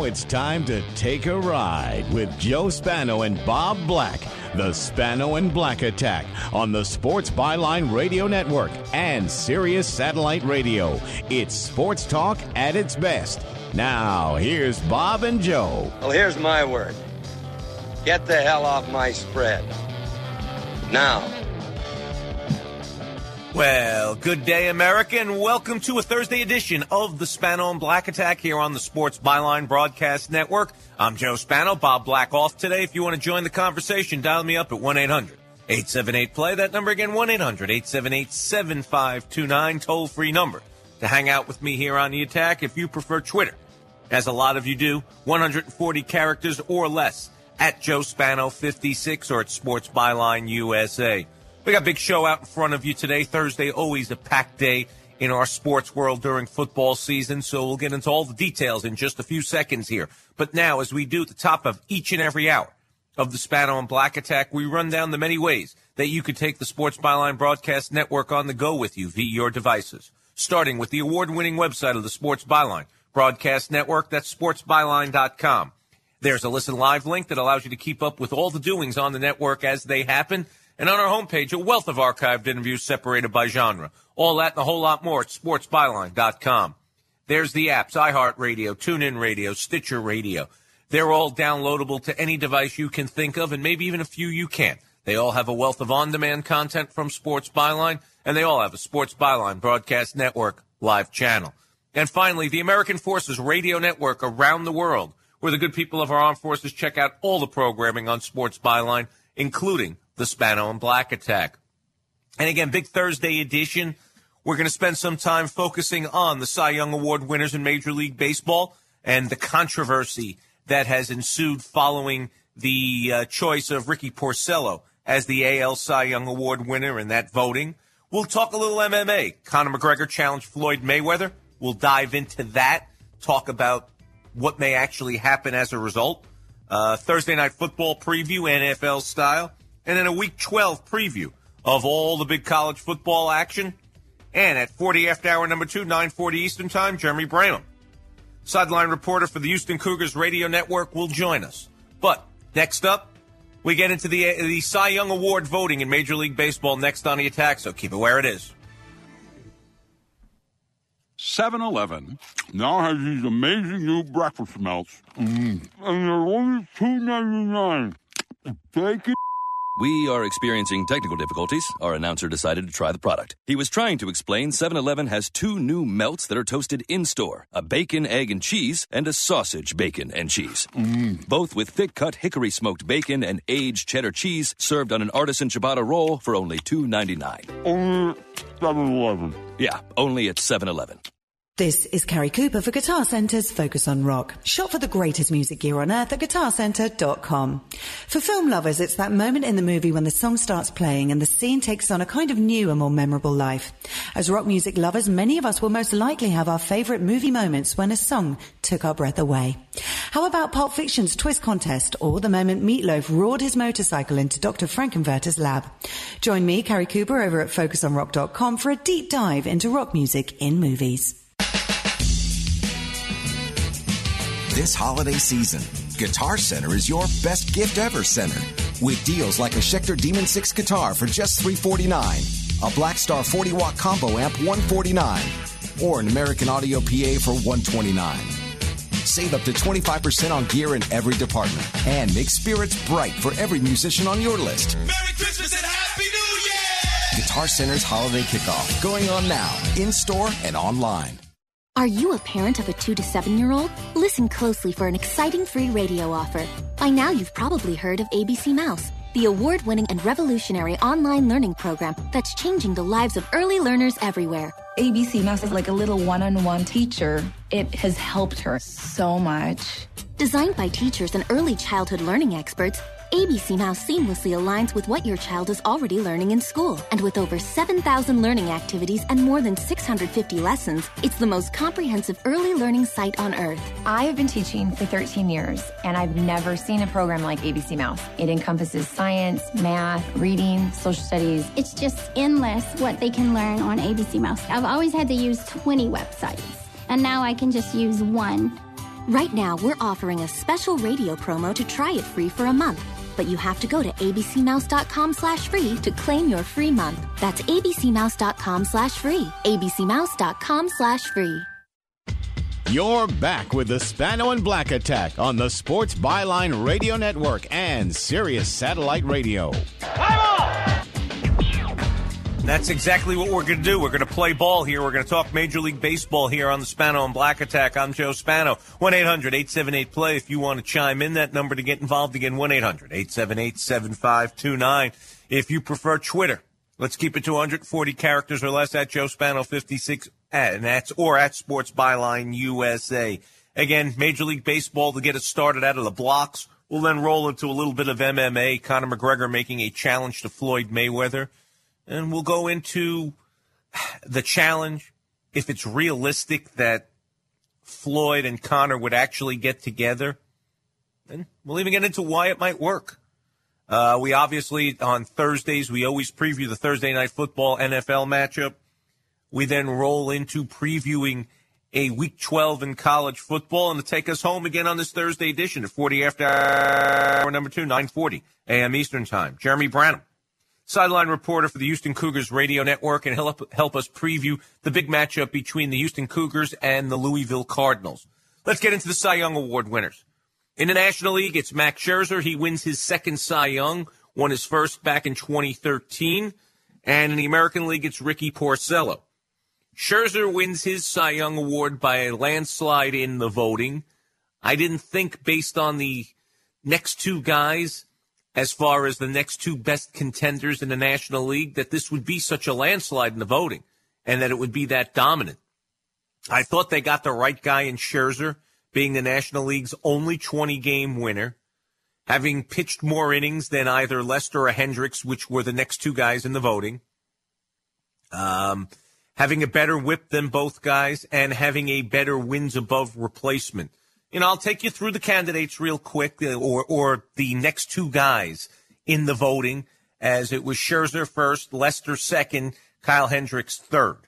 it's time to take a ride with Joe Spano and Bob Black. The Spano and Black Attack on the Sports Byline Radio Network and Sirius Satellite Radio. It's sports talk at its best. Now, here's Bob and Joe. Well, here's my word. Get the hell off my spread. Now. Well, good day, America, and welcome to a Thursday edition of the Spano and Black Attack here on the Sports Byline Broadcast Network. I'm Joe Spano, Bob Black off today. If you want to join the conversation, dial me up at 1-800-878-PLAY. That number again, 1-800-878-7529, toll-free number to hang out with me here on the attack. If you prefer Twitter, as a lot of you do, 140 characters or less, at Joe Spano 56 or at Sports Byline USA. We got a big show out in front of you today. Thursday, always a packed day in our sports world during football season, so we'll get into all the details in just a few seconds here. But now, as we do at the top of each and every hour of the Spano and Black Attack, we run down the many ways that you could take the Sports Byline Broadcast Network on the go with you via your devices, starting with the award-winning website of the Sports Byline Broadcast Network. That's sportsbyline.com. There's a Listen Live link that allows you to keep up with all the doings on the network as they happen. And on our homepage, a wealth of archived interviews separated by genre. All that and a whole lot more at sportsbyline.com. There's the apps, iHeartRadio, TuneIn Radio, Stitcher Radio. They're all downloadable to any device you can think of, and maybe even a few you can't. They all have a wealth of on-demand content from Sports Byline, and they all have a Sports Byline Broadcast Network live channel. And finally, the American Forces Radio Network around the world, where the good people of our armed forces check out all the programming on Sports Byline, including the Spano and Black Attack. And again, big Thursday edition. We're going to spend some time focusing on the Cy Young Award winners in Major League Baseball and the controversy that has ensued following the choice of Ricky Porcello as the AL Cy Young Award winner in that voting. We'll talk a little MMA. Conor McGregor challenged Floyd Mayweather. We'll dive into that, talk about what may actually happen as a result. Thursday Night Football preview, NFL style. And then a Week 12 preview of all the big college football action. And at 40 after hour number 2, 9:40 Eastern Time, Jeremy Branham, sideline reporter for the Houston Cougars Radio Network, will join us. But next up, we get into the Cy Young Award voting in Major League Baseball next on the attack, so keep it where it is. 7-Eleven now has these amazing new breakfast melts. And they're only $2.99. Take it. We are experiencing technical difficulties. Our announcer decided to try the product. He was trying to explain 7-Eleven has two new melts that are toasted in-store. A bacon, egg, and cheese, and a sausage, bacon, and cheese. Both with thick-cut hickory-smoked bacon and aged cheddar cheese served on an artisan ciabatta roll for only $2.99. Only 7-Eleven. Yeah, only at 7-Eleven. This is Carrie Cooper for Guitar Center's Focus on Rock. Shop for the greatest music gear on earth at guitarcenter.com. For film lovers, it's that moment in the movie when the song starts playing and the scene takes on a kind of new and more memorable life. As rock music lovers, many of us will most likely have our favorite movie moments when a song took our breath away. How about Pulp Fiction's Twist Contest or the moment Meatloaf roared his motorcycle into Dr. Frankenfurter's lab? Join me, Carrie Cooper, over at focusonrock.com for a deep dive into rock music in movies. This holiday season, Guitar Center is your best gift ever center. With deals like a Schecter Demon 6 guitar for just $349, a Blackstar 40-watt combo amp $149, or an American Audio PA for $129. Save up to 25% on gear in every department and make spirits bright for every musician on your list. Merry Christmas and Happy New Year! Guitar Center's holiday kickoff going on now, in-store and online. Are you a parent of a 2 to 7-year-old? Listen closely for an exciting free radio offer. By now, you've probably heard of ABC Mouse, the award-winning and revolutionary online learning program that's changing the lives of early learners everywhere. ABC Mouse is like a little one-on-one teacher. It has helped her so much. Designed by teachers and early childhood learning experts, ABC Mouse seamlessly aligns with what your child is already learning in school. And with over 7,000 learning activities and more than 650 lessons, it's the most comprehensive early learning site on earth. I have been teaching for 13 years, and I've never seen a program like ABC Mouse. It encompasses science, math, reading, social studies. It's just endless what they can learn on ABC Mouse. I've always had to use 20 websites, and now I can just use one. Right now, we're offering a special radio promo to try it free for a month. But you have to go to abcmouse.com/free to claim your free month. That's abcmouse.com/free. abcmouse.com/free. You're back with the Spano and Black Attack on the Sports Byline Radio Network and Sirius Satellite Radio. That's exactly what we're going to do. We're going to play ball here. We're going to talk Major League Baseball here on the Spano and Black Attack. I'm Joe Spano. 1-800-878-PLAY if you want to chime in. That number to get involved again, 1-800-878-7529. If you prefer Twitter, let's keep it to 140 characters or less at Joe Spano 56 and that's or at Sports Byline USA. Again, Major League Baseball to get us started out of the blocks. We'll then roll into a little bit of MMA. Conor McGregor making a challenge to Floyd Mayweather. And we'll go into the challenge, if it's realistic that Floyd and Conor would actually get together. And we'll even get into why it might work. We obviously, on Thursdays, we always preview the Thursday Night Football NFL matchup. We then roll into previewing a Week 12 in college football. And to take us home again on this Thursday edition at 40 after hour number 2, 9:40 a.m. Eastern Time, Jeremy Branham, sideline reporter for the Houston Cougars Radio Network, and he'll help us preview the big matchup between the Houston Cougars and the Louisville Cardinals. Let's get into the Cy Young Award winners. In the National League, it's Max Scherzer. He wins his second Cy Young, won his first back in 2013. And in the American League, it's Ricky Porcello. Scherzer wins his Cy Young Award by a landslide in the voting. I didn't think, based on the next two guys, as far as the next two best contenders in the National League, that this would be such a landslide in the voting and that it would be that dominant. I thought they got the right guy in Scherzer, being the National League's only 20-game winner, having pitched more innings than either Lester or Hendricks, which were the next two guys in the voting, having a better whip than both guys, and having a better wins above replacement. You know, I'll take you through the candidates real quick, or the next two guys in the voting, as it was Scherzer first, Lester second, Kyle Hendricks third.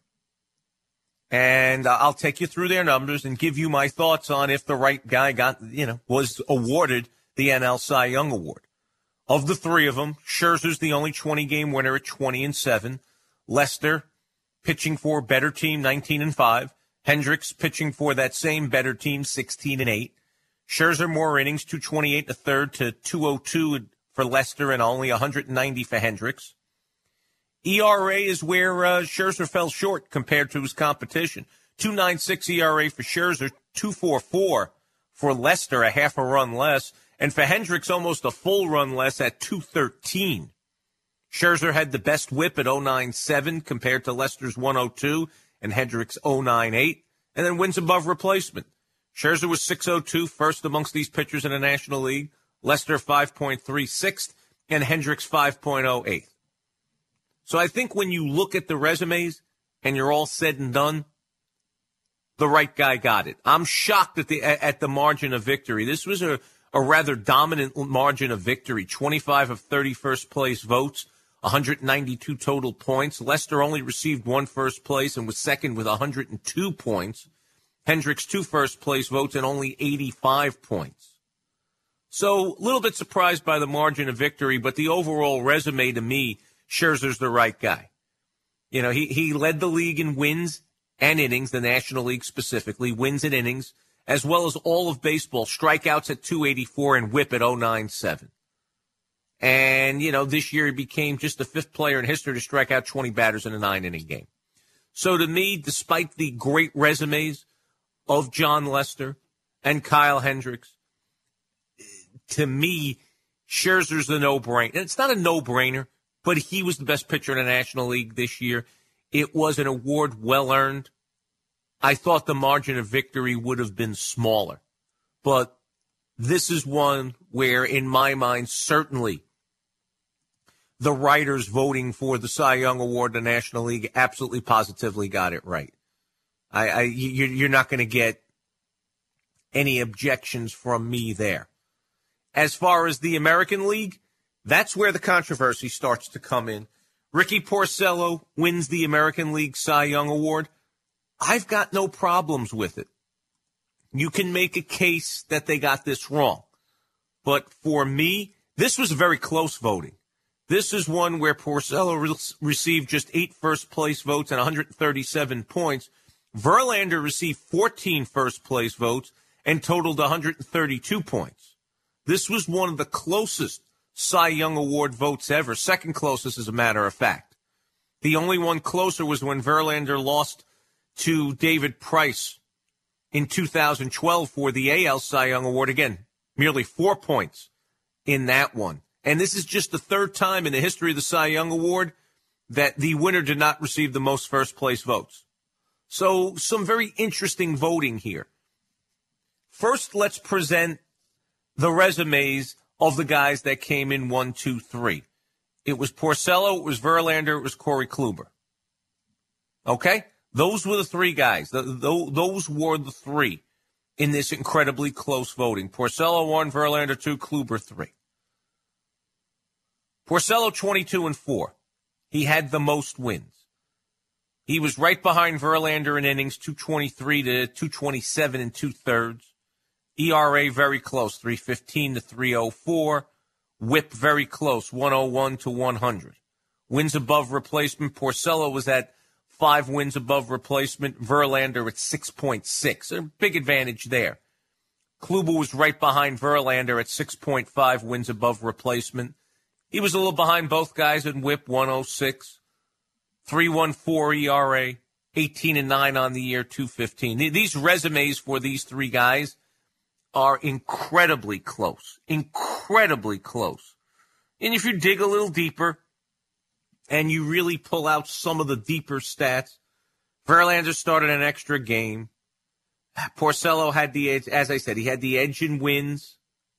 And I'll take you through their numbers and give you my thoughts on if the right guy was awarded the NL Cy Young Award. Of the three of them, Scherzer's the only 20-game winner at 20-7. Lester, pitching for better team, 19-5. Hendricks pitching for that same better team, 16-8. Scherzer more innings, 228 1/3 to 202 for Lester and only 190 for Hendricks. ERA is where Scherzer fell short compared to his competition. 2.96 ERA for Scherzer, 2.44 for Lester, a half a run less, and for Hendricks almost a full run less at 2.13. Scherzer had the best whip at 0.97 compared to Lester's 1.02. And Hendricks 0.98, and then wins above replacement. Scherzer was 6.02, first amongst these pitchers in the National League. Lester 5.36, and Hendricks 5.08. So I think when you look at the resumes and you're all said and done, the right guy got it. I'm shocked at the margin of victory. This was a rather dominant margin of victory. 25 of 30 first place votes. 192 total points. Lester only received one first place and was second with 102 points. Hendricks 2 first place votes and only 85 points. So a little bit surprised by the margin of victory, but the overall resume to me, Scherzer's the right guy. You know, he led the league in wins and innings, the National League specifically, wins and innings, as well as all of baseball, strikeouts at 284 and whip at 0.97. And, you know, this year he became just the fifth player in history to strike out 20 batters in a 9-inning game. So to me, despite the great resumes of John Lester and Kyle Hendricks, to me, Scherzer's the no-brainer. And it's not a no-brainer, but he was the best pitcher in the National League this year. It was an award well-earned. I thought the margin of victory would have been smaller. But this is one where, in my mind, certainly the writers voting for the Cy Young Award in the National League absolutely positively got it right. You're not going to get any objections from me there. As far as the American League, that's where the controversy starts to come in. Ricky Porcello wins the American League Cy Young Award. I've got no problems with it. you can make a case that they got this wrong. But for me, this was very close voting. This is one where Porcello received just 8 first-place votes and 137 points. Verlander received 14 first-place votes and totaled 132 points. This was one of the closest Cy Young Award votes ever, second closest as a matter of fact. The only one closer was when Verlander lost to David Price in 2012 for the AL Cy Young Award. Again, merely 4 points in that one. And this is just the third time in the history of the Cy Young Award that the winner did not receive the most first-place votes. So some very interesting voting here. First, let's present the resumes of the guys that came in 1, 2, 3. It was Porcello, it was Verlander, it was Corey Kluber. Okay? Those were the 3 guys. Those were the 3 in this incredibly close voting. Porcello 1, Verlander 2, Kluber 3. Porcello 22-4. He had the most wins. He was right behind Verlander in innings, 223 to 227 and 2/3. ERA very close, 315 to 304. WHIP very close, 101 to 100. Wins above replacement. Porcello was at 5 wins above replacement. Verlander at 6.6. A big advantage there. Kluber was right behind Verlander at 6.5 wins above replacement. He was a little behind both guys in WHIP, 106. 3.14 ERA, 18-9 on the year, 215. These resumes for these 3 guys are incredibly close. Incredibly close. And if you dig a little deeper and you really pull out some of the deeper stats, Verlander started an extra game. Porcello had the edge. As I said, he had the edge in wins.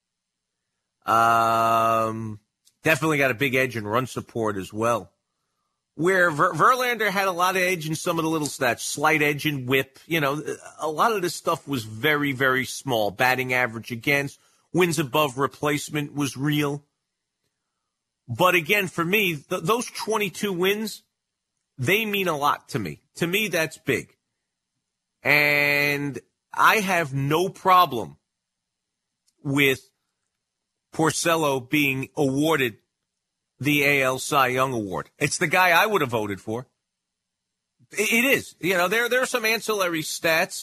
Definitely got a big edge in run support as well. Where Verlander had a lot of edge in some of the little stats, slight edge in WHIP. You know, a lot of this stuff was very, very small. Batting average against, wins above replacement was real. But again, for me, those 22 wins, they mean a lot to me. To me, that's big. And I have no problem with Porcello being awarded the AL Cy Young Award. It's the guy I would have voted for. It is. You know, there are some ancillary stats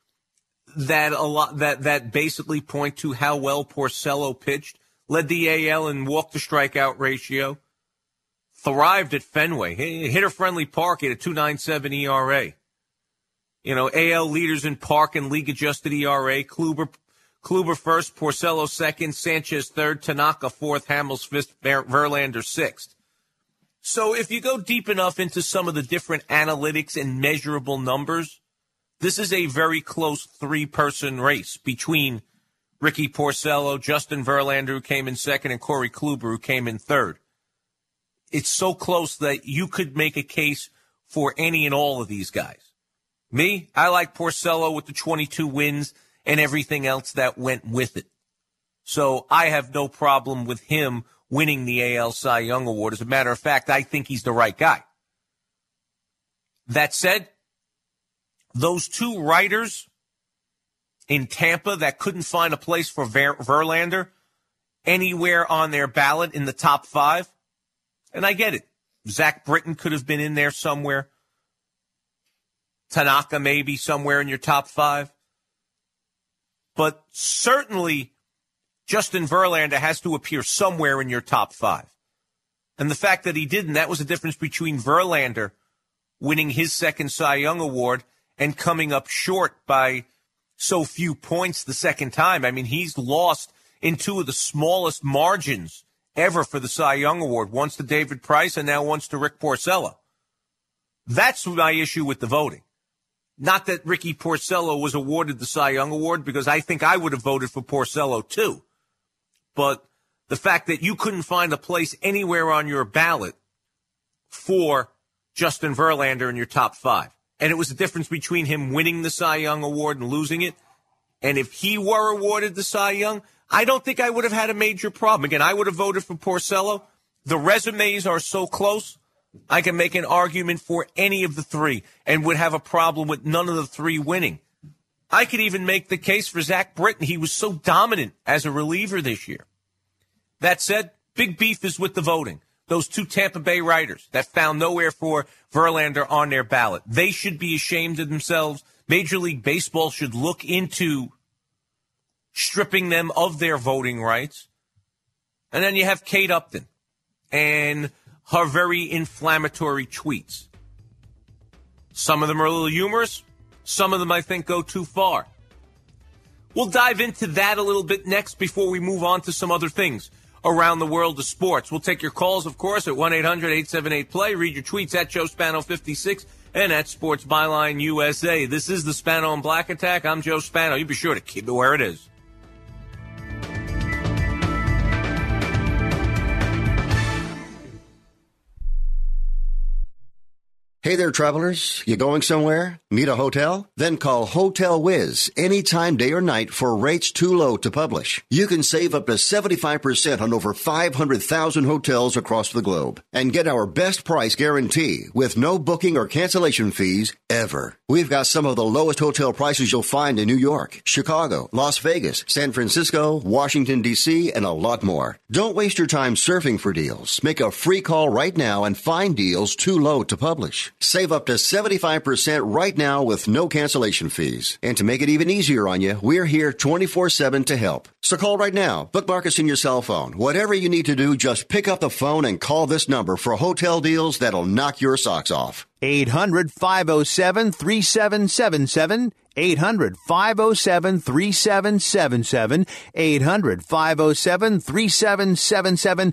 that basically point to how well Porcello pitched. Led the AL in walk to strikeout ratio. Thrived at Fenway. Hitter-friendly park at a 2.97 ERA. You know, AL leaders in park and league-adjusted ERA. Kluber first, Porcello second, Sanchez third, Tanaka fourth, Hamels fifth, Verlander sixth. So if you go deep enough into some of the different analytics and measurable numbers, this is a very close 3-person race between Ricky Porcello, Justin Verlander, who came in second, and Corey Kluber, who came in third. It's so close that you could make a case for any and all of these guys. Me, I like Porcello with the 22 wins and everything else that went with it. So I have no problem with him winning the AL Cy Young Award. As a matter of fact, I think he's the right guy. That said, those 2 writers in Tampa that couldn't find a place for Verlander anywhere on their ballot in the top 5, and I get it. Zach Britton could have been in there somewhere. Tanaka maybe somewhere in your top 5. But certainly Justin Verlander has to appear somewhere in your top 5. And the fact that he didn't, that was the difference between Verlander winning his second Cy Young Award and coming up short by so few points the second time. I mean, he's lost in 2 of the smallest margins ever for the Cy Young Award, once to David Price and now once to Rick Porcello. That's my issue with the voting. Not that Ricky Porcello was awarded the Cy Young Award, because I think I would have voted for Porcello too. But the fact that you couldn't find a place anywhere on your ballot for Justin Verlander in your top 5. And it was the difference between him winning the Cy Young Award and losing it. And if he were awarded the Cy Young, I don't think I would have had a major problem. Again, I would have voted for Porcello. The resumes are so close, I can make an argument for any of the 3 and would have a problem with none of the 3 winning. I could even make the case for Zach Britton. He was so dominant as a reliever this year. That said, big beef is with the voting. Those two Tampa Bay writers that found nowhere for Verlander on their ballot. They should be ashamed of themselves. Major League Baseball should look into stripping them of their voting rights. And then you have Kate Upton and her very inflammatory tweets. Some of them are a little humorous. Some of them, I think, go too far. We'll dive into that a little bit next before we move on to some other things around the world of sports. We'll take your calls, of course, at 1-800-878-PLAY. Read your tweets at Joe Spano 56 and at Sports Byline USA. This is the Spano and Black Attack. I'm Joe Spano. You be sure to keep it where it is. Hey there, travelers. You going somewhere? Need a hotel? Then call Hotel Wiz anytime, day or night, for rates too low to publish. You can save up to 75% on over 500,000 hotels across the globe and get our best price guarantee with no booking or cancellation fees ever. We've got some of the lowest hotel prices you'll find in New York, Chicago, Las Vegas, San Francisco, Washington, D.C., and a lot more. Don't waste your time surfing for deals. Make a free call right now and find deals too low to publish. Save up to 75% right now with no cancellation fees. And to make it even easier on you, we're here 24/7 to help. So call right now. Bookmark us in your cell phone. Whatever you need to do, just pick up the phone and call this number for hotel deals that'll knock your socks off. 800-507-3777. 800-507-3777. 800-507-3777.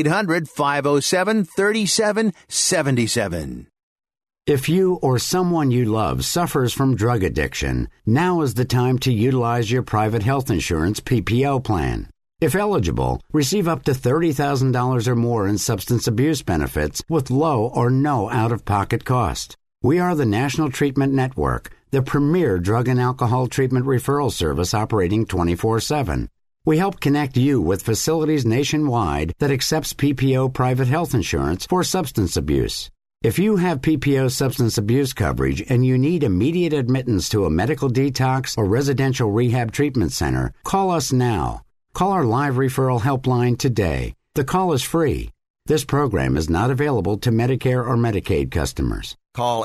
800-507-3777. If you or someone you love suffers from drug addiction, now is the time to utilize your private health insurance PPO plan. If eligible, receive up to $30,000 or more in substance abuse benefits with low or no out-of-pocket cost. We are the National Treatment Network, the premier drug and alcohol treatment referral service operating 24/7. We help connect you with facilities nationwide that accepts PPO private health insurance for substance abuse. If you have PPO substance abuse coverage and you need immediate admittance to a medical detox or residential rehab treatment center, call us now. Call our live referral helpline today. The call is free. This program is not available to Medicare or Medicaid customers. Call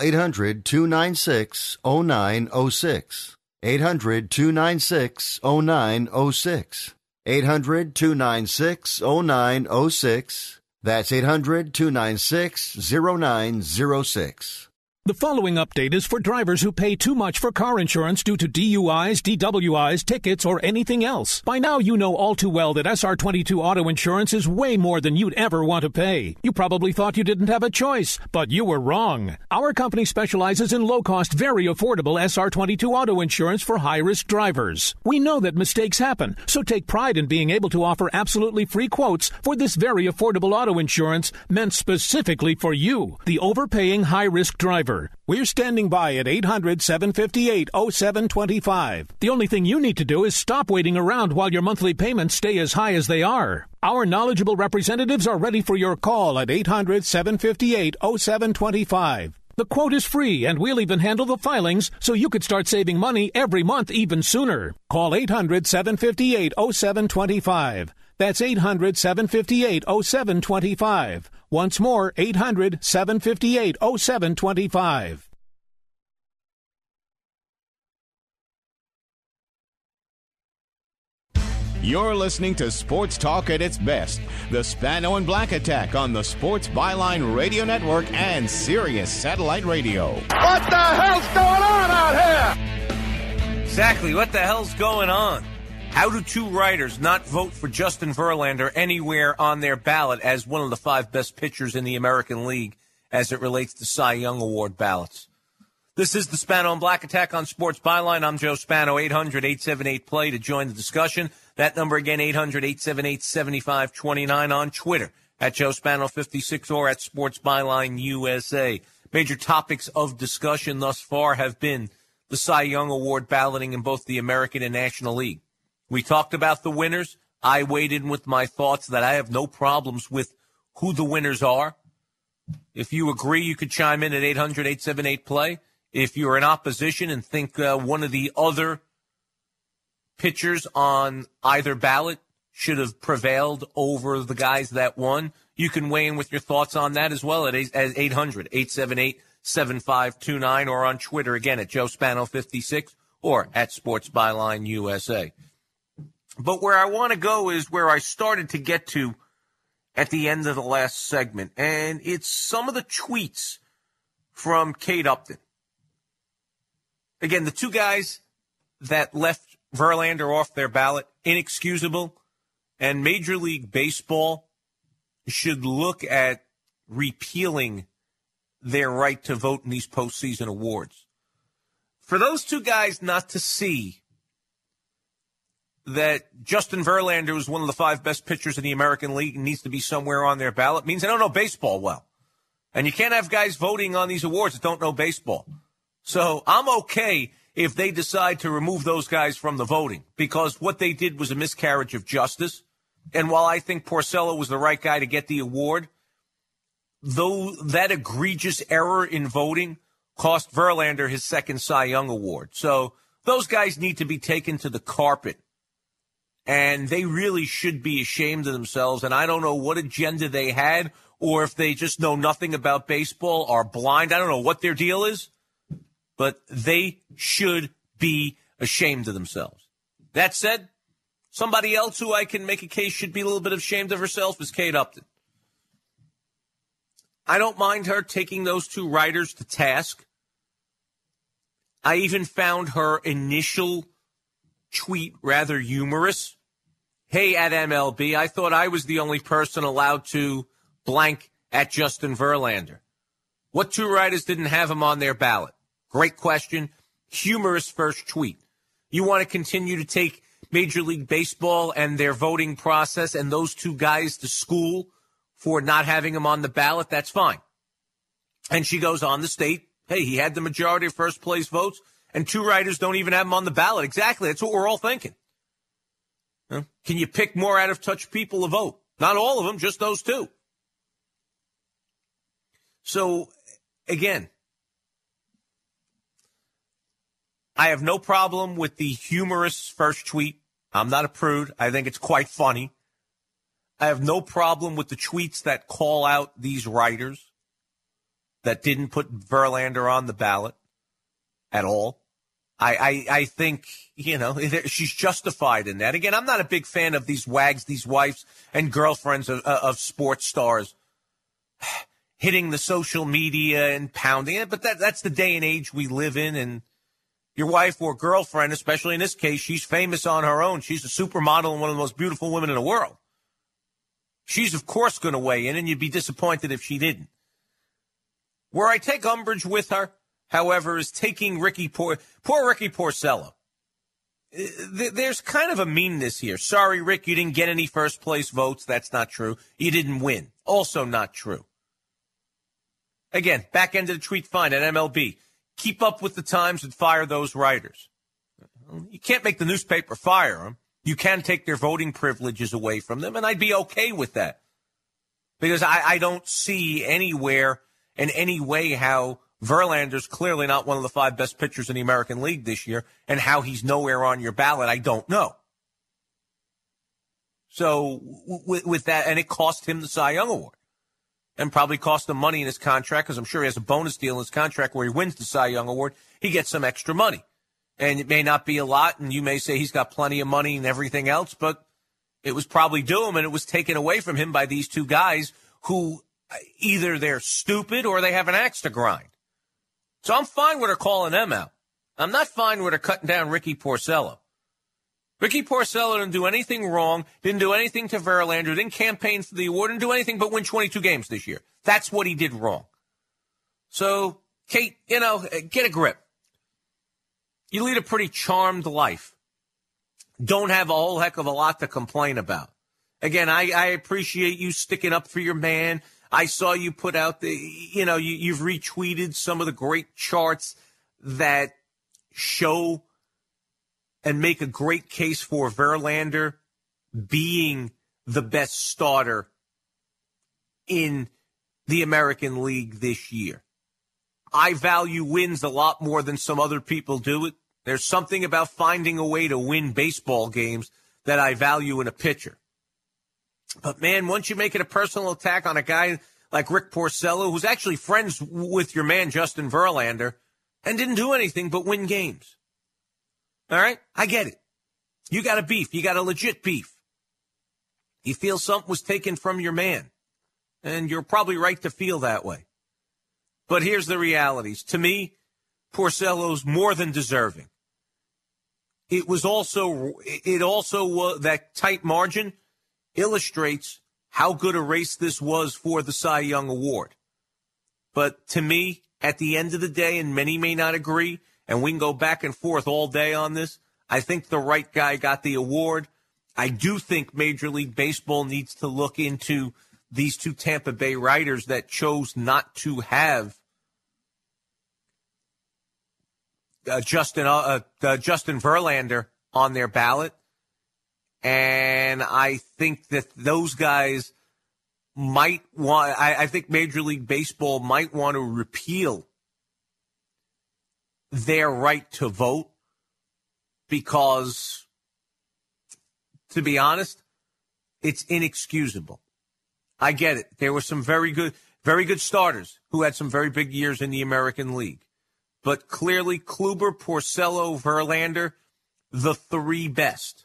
800-296-0906. 800-296-0906. 800-296-0906. That's 800-296-0906. The following update is for drivers who pay too much for car insurance due to DUIs, DWIs, tickets, or anything else. By now, you know all too well that SR22 auto insurance is way more than you'd ever want to pay. You probably thought you didn't have a choice, but you were wrong. Our company specializes in low-cost, very affordable SR22 auto insurance for high-risk drivers. We know that mistakes happen, so take pride in being able to offer absolutely free quotes for this very affordable auto insurance meant specifically for you, the overpaying high-risk driver. We're standing by at 800-758-0725. The only thing you need to do is stop waiting around while your monthly payments stay as high as they are. Our knowledgeable representatives are ready for your call at 800-758-0725. The quote is free, and we'll even handle the filings so you could start saving money every month even sooner. Call 800-758-0725. That's 800-758-0725. Once more, 800-758-0725. You're listening to Sports Talk at its best. The Spano and Black Attack on the Sports Byline Radio Network and Sirius Satellite Radio. What the hell's going on out here? Exactly. What the hell's going on? How do two writers not vote for Justin Verlander anywhere on their ballot as one of the 5 best pitchers in the American League as it relates to Cy Young Award ballots? This is the Spano and Black Attack on Sports Byline. I'm Joe Spano, 800-878-PLAY to join the discussion. That number again, 800-878-7529 on Twitter, at Joe Spano 56 or at Sports Byline USA. Major topics of discussion thus far have been the Cy Young Award balloting in both the American and National League. We talked about the winners. I weighed in with my thoughts that I have no problems with who the winners are. If you agree, you could chime in at 800-878-PLAY. If you're in opposition and think one of the other pitchers on either ballot should have prevailed over the guys that won, you can weigh in with your thoughts on that as well at 800-878-7529 or on Twitter again at Joe Spano 56 or at Sports Byline USA. But where I want to go is where I started to get to at the end of the last segment, and it's some of the tweets from Kate Upton. Again, the two guys that left Verlander off their ballot, inexcusable, and Major League Baseball should look at repealing their right to vote in these postseason awards. For those two guys not to see that Justin Verlander was one of the 5 best pitchers in the American League and needs to be somewhere on their ballot means they don't know baseball well. And you can't have guys voting on these awards that don't know baseball. So I'm okay if they decide to remove those guys from the voting, because what they did was a miscarriage of justice. And while I think Porcello was the right guy to get the award, though that egregious error in voting cost Verlander his second Cy Young award. So those guys need to be taken to the carpet, and they really should be ashamed of themselves. And I don't know what agenda they had, or if they just know nothing about baseball, are blind. I don't know what their deal is, but they should be ashamed of themselves. That said, somebody else who I can make a case should be a little bit ashamed of herself is Kate Upton. I don't mind her taking those two writers to task. I even found her initial tweet rather humorous. Hey, at MLB, I thought I was the only person allowed to blank at Justin Verlander. What two writers didn't have him on their ballot? Great question. Humorous first tweet. You want to continue to take Major League Baseball and their voting process and those two guys to school for not having him on the ballot? That's fine. And she goes on to state, hey, he had the majority of first place votes, and two writers don't even have him on the ballot. Exactly. That's what we're all thinking. Huh? Can you pick more out-of-touch people to vote? Not all of them, just those two. So, again, I have no problem with the humorous first tweet. I'm not a prude. I think it's quite funny. I have no problem with the tweets that call out these writers that didn't put Verlander on the ballot at all. I think, she's justified in that. Again, I'm not a big fan of these wags, these wives and girlfriends of sports stars hitting the social media and pounding it. But that's the day and age we live in. And your wife or girlfriend, especially in this case, she's famous on her own. She's a supermodel and one of the most beautiful women in the world. She's, of course, going to weigh in, and you'd be disappointed if she didn't. Where I take umbrage with her, however, is taking poor Ricky Porcello. There's kind of a meanness here. Sorry, Rick, you didn't get any first-place votes. That's not true. You didn't win. Also not true. Again, back end of the tweet, fine, at MLB. Keep up with the times and fire those writers. You can't make the newspaper fire them. You can take their voting privileges away from them, and I'd be okay with that. Because I don't see anywhere in any way how Verlander's clearly not one of the 5 best pitchers in the American League this year, and how he's nowhere on your ballot, I don't know. So with that, and it cost him the Cy Young Award, and probably cost him money in his contract, because I'm sure he has a bonus deal in his contract where he wins the Cy Young Award, he gets some extra money. And it may not be a lot, and you may say he's got plenty of money and everything else, but it was probably due him, and it was taken away from him by these two guys who either they're stupid or they have an axe to grind. So I'm fine with her calling them out. I'm not fine with her cutting down Ricky Porcello. Ricky Porcello didn't do anything wrong, didn't do anything to Verlander, didn't campaign for the award, didn't do anything but win 22 games this year. That's what he did wrong. So, Kate, get a grip. You lead a pretty charmed life. Don't have a whole heck of a lot to complain about. Again, I appreciate you sticking up for your man. I saw you put out you've retweeted some of the great charts that show and make a great case for Verlander being the best starter in the American League this year. I value wins a lot more than some other people do it. There's something about finding a way to win baseball games that I value in a pitcher. But, man, once you make it a personal attack on a guy like Rick Porcello, who's actually friends with your man Justin Verlander, and didn't do anything but win games. All right? I get it. You got a beef. You got a legit beef. You feel something was taken from your man. And you're probably right to feel that way. But here's the realities. To me, Porcello's more than deserving. It also that tight margin illustrates how good a race this was for the Cy Young Award. But to me, at the end of the day, and many may not agree, and we can go back and forth all day on this, I think the right guy got the award. I do think Major League Baseball needs to look into these two Tampa Bay writers that chose not to have Justin Verlander on their ballot. And I think that those guys might want, I think Major League Baseball might want to repeal their right to vote because, to be honest, it's inexcusable. I get it. There were some very good starters who had some very big years in the American League. But clearly, Kluber, Porcello, Verlander, the three best.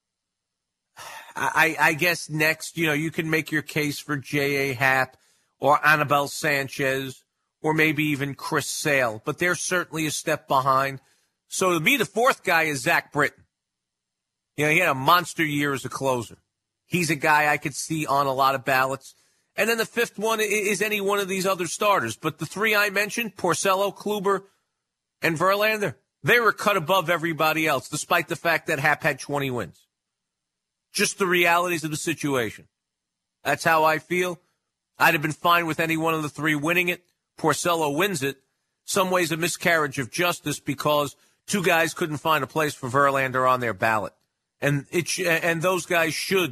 I guess next, you can make your case for J.A. Happ or Anibal Sanchez or maybe even Chris Sale. But they're certainly a step behind. So to me, the fourth guy is Zach Britton. He had a monster year as a closer. He's a guy I could see on a lot of ballots. And then the fifth one is any one of these other starters. But the three I mentioned, Porcello, Kluber, and Verlander, they were cut above everybody else, despite the fact that Happ had 20 wins. Just the realities of the situation. That's how I feel. I'd have been fine with any one of the three winning it. Porcello wins it. Some ways a miscarriage of justice because two guys couldn't find a place for Verlander on their ballot. And those guys should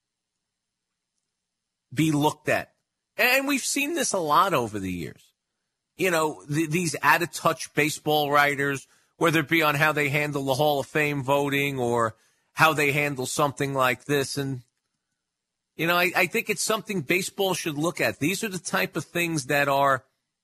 be looked at. And we've seen this a lot over the years. These out-of-touch baseball writers, whether it be on how they handle the Hall of Fame voting or how they handle something like this. And, I think it's something baseball should look at. These are the type of things that are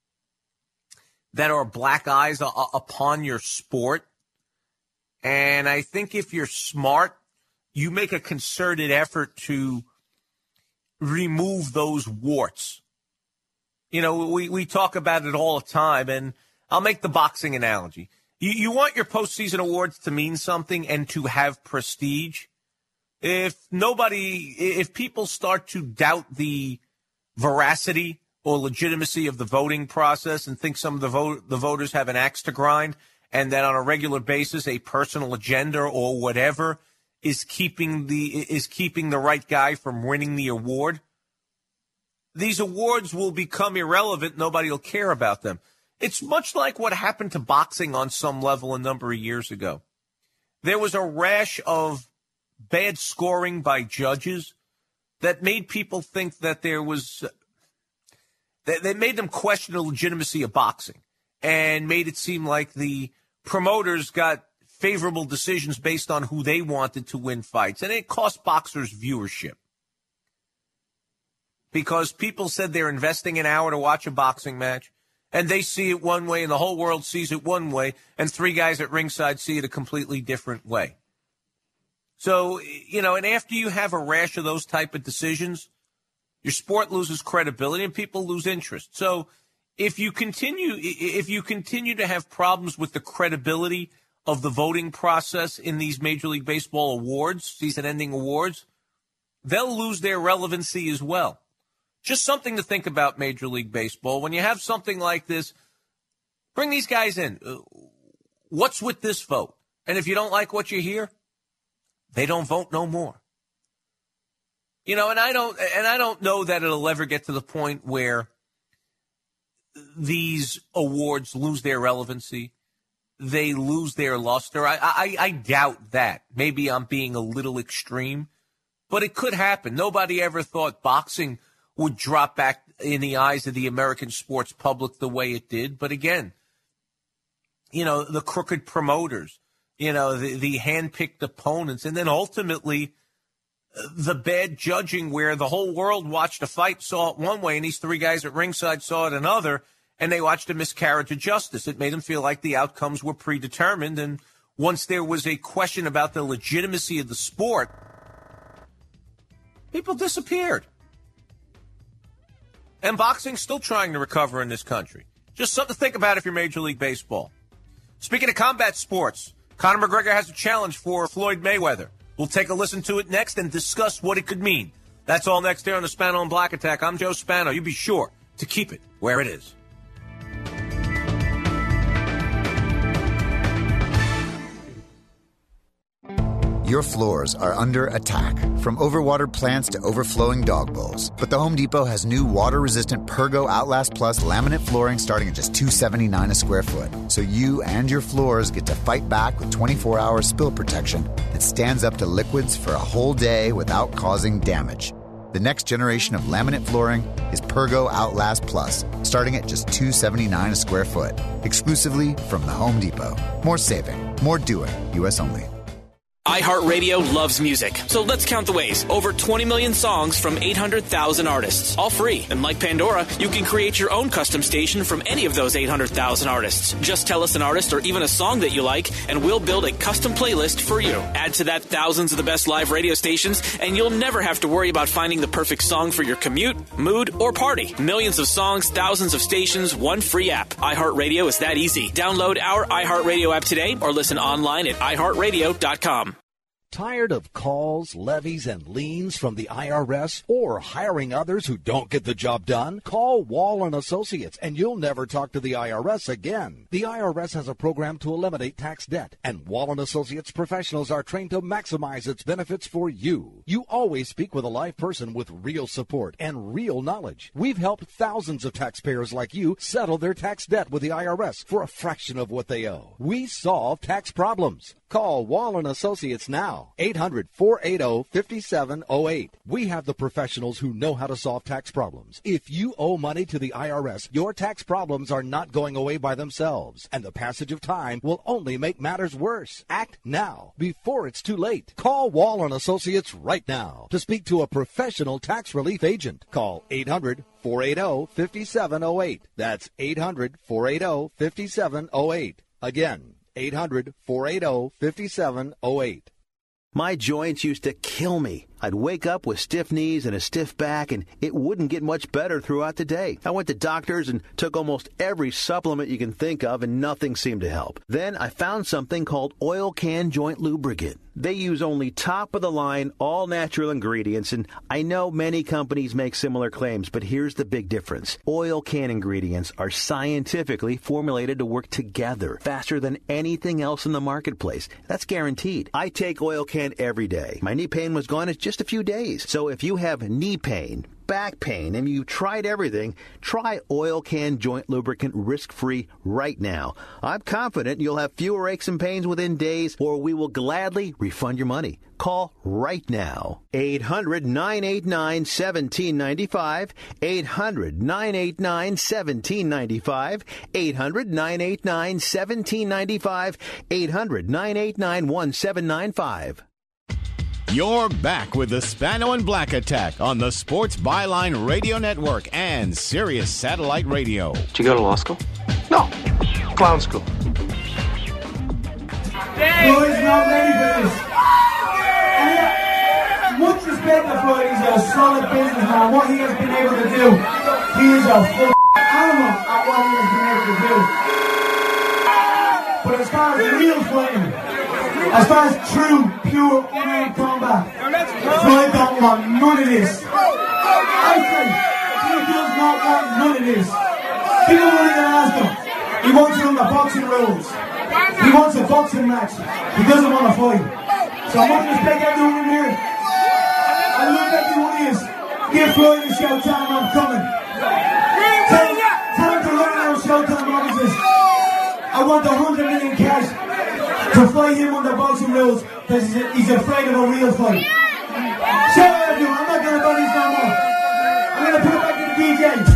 black eyes upon your sport. And I think if you're smart, you make a concerted effort to remove those warts. We talk about it all the time, and I'll make the boxing analogy. You want your postseason awards to mean something and to have prestige. If people start to doubt the veracity or legitimacy of the voting process and think some of the voters have an axe to grind and that on a regular basis a personal agenda or whatever is keeping the right guy from winning the award, these awards will become irrelevant. Nobody will care about them. It's much like what happened to boxing on some level a number of years ago. There was a rash of bad scoring by judges that made people think that they made them question the legitimacy of boxing and made it seem like the promoters got favorable decisions based on who they wanted to win fights. And it cost boxers viewership because people said they're investing an hour to watch a boxing match and they see it one way and the whole world sees it one way and three guys at ringside see it a completely different way. So, and after you have a rash of those type of decisions, your sport loses credibility and people lose interest. So if you continue to have problems with the credibility of the voting process in these Major League Baseball awards, season-ending awards, they'll lose their relevancy as well. Just something to think about, Major League Baseball. When you have something like this, bring these guys in. What's with this vote? And if you don't like what you hear, they don't vote no more. And I don't know that it'll ever get to the point where these awards lose their relevancy. They lose their luster. I doubt that. Maybe I'm being a little extreme, but it could happen. Nobody ever thought boxing would drop back in the eyes of the American sports public the way it did. But again, the crooked promoters, the hand-picked opponents, and then ultimately the bad judging where the whole world watched a fight, saw it one way, and these three guys at ringside saw it another, and they watched a miscarriage of justice. It made them feel like the outcomes were predetermined, and once there was a question about the legitimacy of the sport, people disappeared. And boxing's still trying to recover in this country. Just something to think about if you're Major League Baseball. Speaking of combat sports, Conor McGregor has a challenge for Floyd Mayweather. We'll take a listen to it next and discuss what it could mean. That's all next here on the Spano and Black Attack. I'm Joe Spano. You be sure to keep it where it is. Your floors are under attack, from overwatered plants to overflowing dog bowls. But the Home Depot has new water-resistant Pergo Outlast Plus laminate flooring starting at just $279 a square foot. So you and your floors get to fight back with 24-hour spill protection that stands up to liquids for a whole day without causing damage. The next generation of laminate flooring is Pergo Outlast Plus, starting at just $279 a square foot, exclusively from the Home Depot. More saving, more doing, U.S. only. iHeartRadio loves music, so let's count the ways. Over 20 million songs from 800,000 artists, all free. And like Pandora, you can create your own custom station from any of those 800,000 artists. Just tell us an artist or even a song that you like, and we'll build a custom playlist for you. Add to that thousands of the best live radio stations, and you'll never have to worry about finding the perfect song for your commute, mood, or party. Millions of songs, thousands of stations, one free app. iHeartRadio is that easy. Download our iHeartRadio app today or listen online at iHeartRadio.com. Tired of calls, levies, and liens from the IRS or hiring others who don't get the job done? Call Wall & Associates and you'll never talk to the IRS again. The IRS has a program to eliminate tax debt, and Wall & Associates professionals are trained to maximize its benefits for you. You always speak with a live person with real support and real knowledge. We've helped thousands of taxpayers like you settle their tax debt with the IRS for a fraction of what they owe. We solve tax problems. Call Wall & Associates now, 800-480-5708. We have the professionals who know how to solve tax problems. If you owe money to the IRS, your tax problems are not going away by themselves, and the passage of time will only make matters worse. Act now, before it's too late. Call Wall & Associates right now to speak to a professional tax relief agent. Call 800-480-5708. That's 800-480-5708. Again, 800-480-5708. My joints used to kill me. I'd wake up with stiff knees and a stiff back, and it wouldn't get much better throughout the day. I went to doctors and took almost every supplement you can think of, and nothing seemed to help. Then I found something called Oil Can Joint Lubricant. They use only top-of-the-line, all-natural ingredients, and I know many companies make similar claims, but here's the big difference. Oil Can ingredients are scientifically formulated to work together faster than anything else in the marketplace. That's guaranteed. I take Oil Can every day. My knee pain was gone in just a few days. So if you have knee pain, back pain, and you've tried everything, try Oil Can Joint Lubricant risk-free right now. I'm confident you'll have fewer aches and pains within days, or we will gladly refund your money. Call right now. 800-989-1795. 800-989-1795. 800-989-1795. 800-989-1795. You're back with the Spano and Black Attack on the Sports Byline Radio Network and Sirius Satellite Radio. Did you go to law school? No. Clown school. Floyd's not ready for this. Much respect to Floyd. He's a solid businessman. What he has been able to do, he is a full animal at what he has been able to do. But as far as real fighting, as far as true, pure, unarmed combat, Floyd don't want none of this. I think he does not want none of this. People will even ask him. He wants it on the boxing rules. He wants a boxing match. He doesn't want to fight. So I want to respect everyone in here. I love everyone he is. Give Floyd a show, tell him I'm coming. Tell him to run around Showtime offices. I want 100 million cash to fight him on the boxing rules because he's afraid of a real fight. Shout out everyone, I'm not going to buddies no more. I'm going to put it back to the DJ.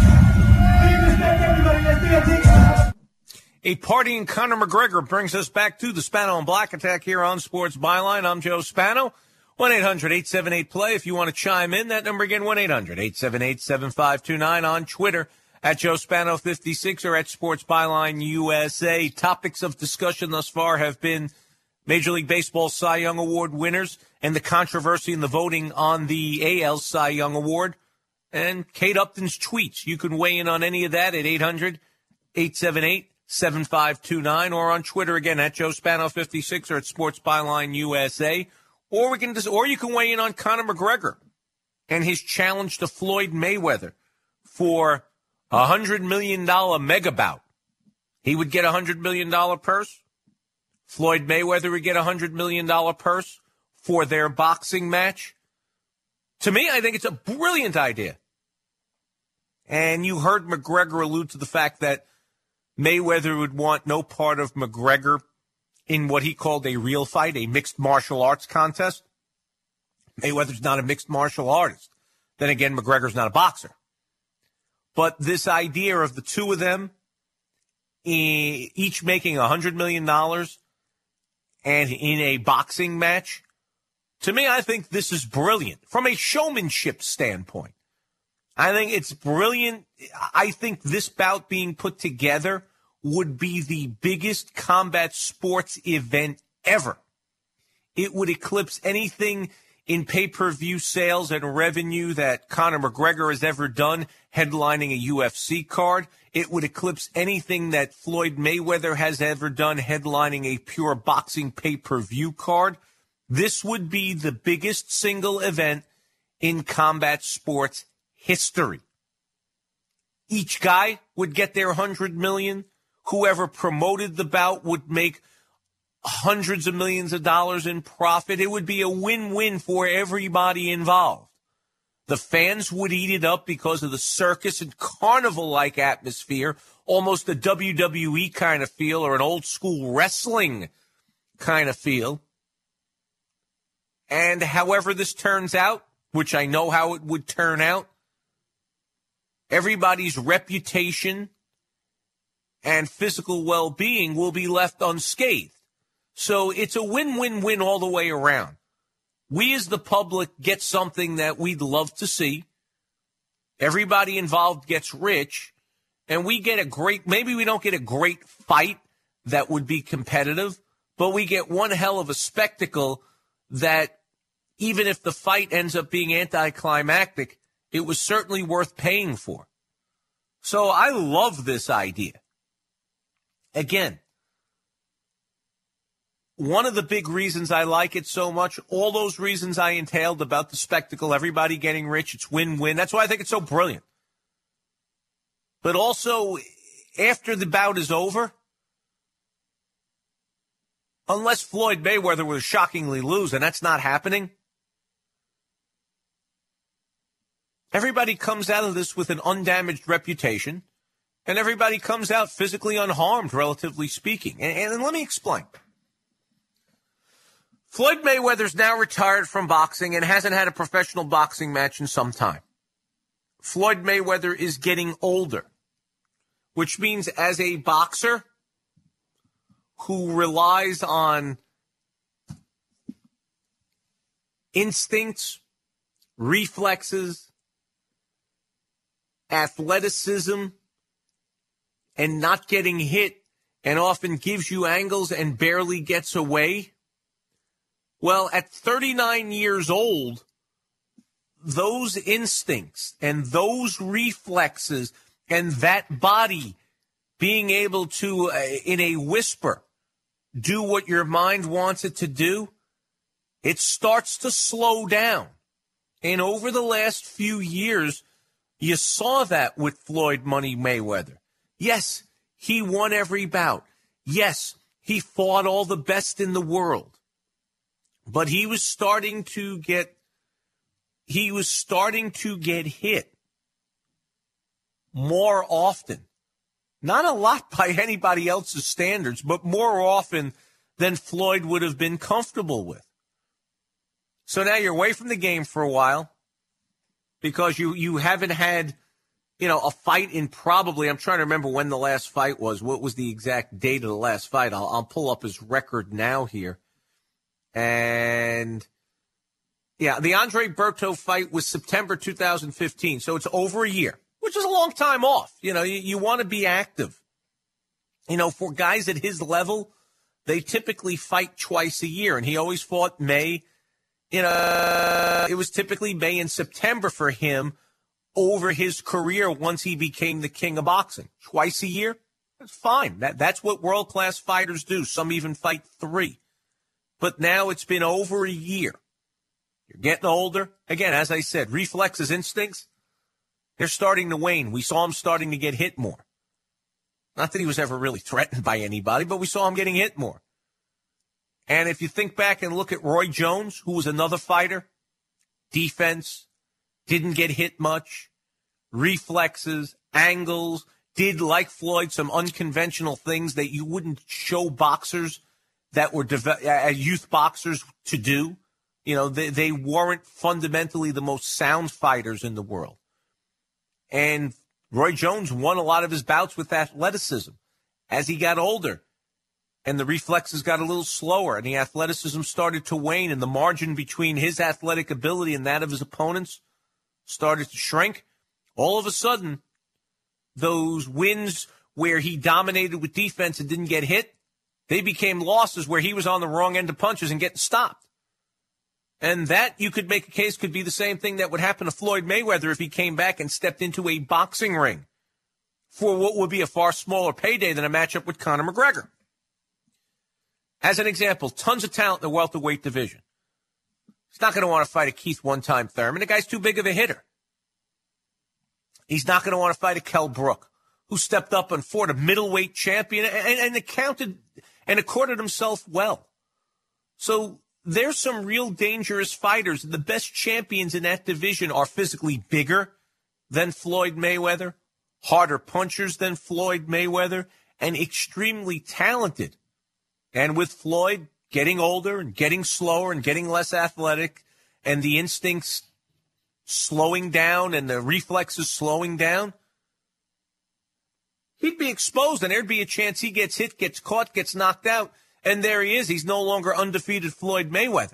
A partying Conor McGregor brings us back to the Spano and Black Attack here on Sports Byline. I'm Joe Spano. 1-800-878-PLAY. If you want to chime in, that number again, 1-800-878-7529 on Twitter at Joe Spano 56 or at Sports Byline USA. Topics of discussion thus far have been Major League Baseball Cy Young Award winners and the controversy in the voting on the AL Cy Young Award and Kate Upton's tweets. You can weigh in on any of that at 800-878-7529 or on Twitter again at Joe Spano 56 or at Sports Byline USA. Or you can weigh in on Conor McGregor and his challenge to Floyd Mayweather for a $100 million mega bout. He would get a $100 million purse. Floyd Mayweather would get a $100 million purse for their boxing match. To me, I think it's a brilliant idea. And you heard McGregor allude to the fact that Mayweather would want no part of McGregor in what he called a real fight, a mixed martial arts contest. Mayweather's not a mixed martial artist. Then again, McGregor's not a boxer. But this idea of the two of them each making $100 million and in a boxing match, to me, I think this is brilliant. From a showmanship standpoint, I think it's brilliant. I think this bout being put together would be the biggest combat sports event ever. It would eclipse anything in pay-per-view sales and revenue that Conor McGregor has ever done, headlining a UFC card. It would eclipse anything that Floyd Mayweather has ever done, headlining a pure boxing pay-per-view card. This would be the biggest single event in combat sports history. Each guy would get their $100 million. Whoever promoted the bout would make hundreds of millions of dollars in profit. It would be a win-win for everybody involved. The fans would eat it up because of the circus and carnival-like atmosphere, almost a WWE kind of feel or an old-school wrestling kind of feel. And however this turns out, which I know how it would turn out, everybody's reputation and physical well-being will be left unscathed. So it's a win-win-win all the way around. We as the public get something that we'd love to see. Everybody involved gets rich. And we get maybe we don't get a great fight that would be competitive, but we get one hell of a spectacle that even if the fight ends up being anticlimactic, it was certainly worth paying for. So I love this idea. Again, one of the big reasons I like it so much, all those reasons I entailed about the spectacle, everybody getting rich, it's win-win. That's why I think it's so brilliant. But also, after the bout is over, unless Floyd Mayweather will shockingly lose, and that's not happening, everybody comes out of this with an undamaged reputation, and everybody comes out physically unharmed, relatively speaking. And let me explain. Floyd Mayweather's now retired from boxing and hasn't had a professional boxing match in some time. Floyd Mayweather is getting older, which means as a boxer who relies on instincts, reflexes, athleticism, and not getting hit, and often gives you angles and barely gets away. Well, at 39 years old, those instincts and those reflexes and that body being able to, in a whisper, do what your mind wants it to do, it starts to slow down. And over the last few years, you saw that with Floyd Money Mayweather. Yes, he won every bout. Yes, he fought all the best in the world. But he was starting to get hit more often. Not a lot by anybody else's standards, but more often than Floyd would have been comfortable with. So now you're away from the game for a while because you haven't had a fight in probably, I'm trying to remember when the last fight was. What was the exact date of the last fight? I'll pull up his record now here. And, yeah, the Andre Berto fight was September 2015. So it's over a year, which is a long time off. You want to be active. For guys at his level, they typically fight twice a year. And he always fought May. It was typically May and September for him over his career once he became the king of boxing. Twice a year, that's fine. That's what world-class fighters do. Some even fight 3. But now it's been over a year. You're getting older. Again, as I said, reflexes, instincts, they're starting to wane. We saw him starting to get hit more. Not that he was ever really threatened by anybody, but we saw him getting hit more. And if you think back and look at Roy Jones, who was another fighter, defense, didn't get hit much, reflexes, angles, did, like Floyd, some unconventional things that you wouldn't show boxers that were youth boxers to do. They weren't fundamentally the most sound fighters in the world. And Roy Jones won a lot of his bouts with athleticism. As he got older and the reflexes got a little slower and the athleticism started to wane and the margin between his athletic ability and that of his opponents started to shrink, all of a sudden, those wins where he dominated with defense and didn't get hit, they became losses where he was on the wrong end of punches and getting stopped. And that, you could make a case, could be the same thing that would happen to Floyd Mayweather if he came back and stepped into a boxing ring for what would be a far smaller payday than a matchup with Conor McGregor. As an example, tons of talent in the welterweight division. He's not going to want to fight a Keith One-Time Thurman. The guy's too big of a hitter. He's not going to want to fight a Kell Brook, who stepped up and fought a middleweight champion and accounted and accorded himself well. So there's some real dangerous fighters. The best champions in that division are physically bigger than Floyd Mayweather, harder punchers than Floyd Mayweather, and extremely talented. And with Floyd getting older and getting slower and getting less athletic and the instincts slowing down and the reflexes slowing down, he'd be exposed and there'd be a chance he gets hit, gets caught, gets knocked out. And there he is. He's no longer undefeated Floyd Mayweather.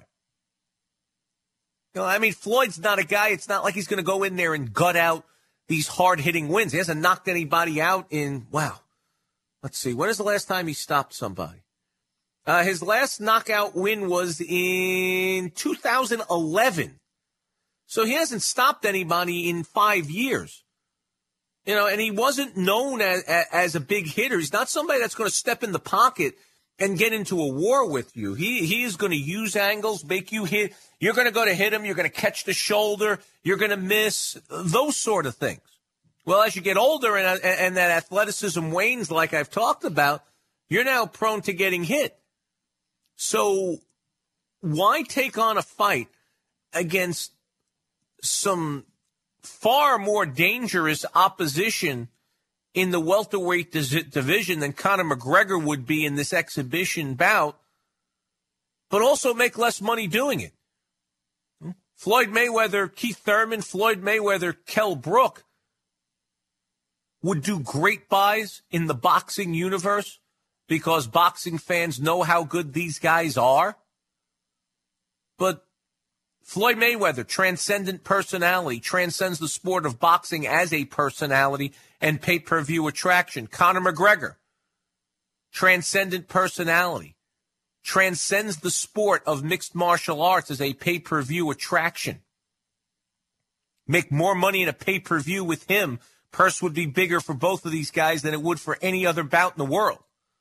Floyd's not a guy. It's not like he's going to go in there and gut out these hard-hitting wins. He hasn't knocked anybody out in, let's see. When is the last time he stopped somebody? His last knockout win was in 2011. So he hasn't stopped anybody in 5 years. And he wasn't known as a big hitter. He's not somebody that's going to step in the pocket and get into a war with you. He is going to use angles, make you hit. You're going to go to hit him. You're going to catch the shoulder. You're going to miss, those sort of things. Well, as you get older and that athleticism wanes, like I've talked about, you're now prone to getting hit. So why take on a fight against some far more dangerous opposition in the welterweight division than Conor McGregor would be in this exhibition bout, but also make less money doing it? Floyd Mayweather, Keith Thurman, Floyd Mayweather, Kell Brook would do great buys in the boxing universe because boxing fans know how good these guys are. But Floyd Mayweather, transcendent personality, transcends the sport of boxing as a personality and pay-per-view attraction. Conor McGregor, transcendent personality, transcends the sport of mixed martial arts as a pay-per-view attraction. Make more money in a pay-per-view with him. Purse would be bigger for both of these guys than it would for any other bout in the world.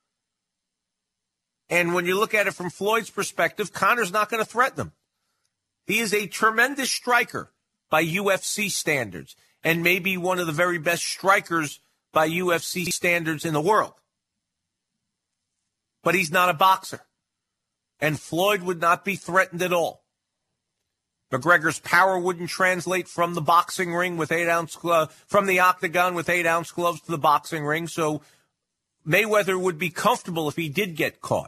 And when you look at it from Floyd's perspective, Conor's not going to threaten him. He is a tremendous striker by UFC standards and maybe one of the very best strikers by UFC standards in the world. But he's not a boxer. And Floyd would not be threatened at all. McGregor's power wouldn't translate from the boxing ring with 8-ounce from the octagon with 8-ounce gloves to the boxing ring. So Mayweather would be comfortable if he did get caught.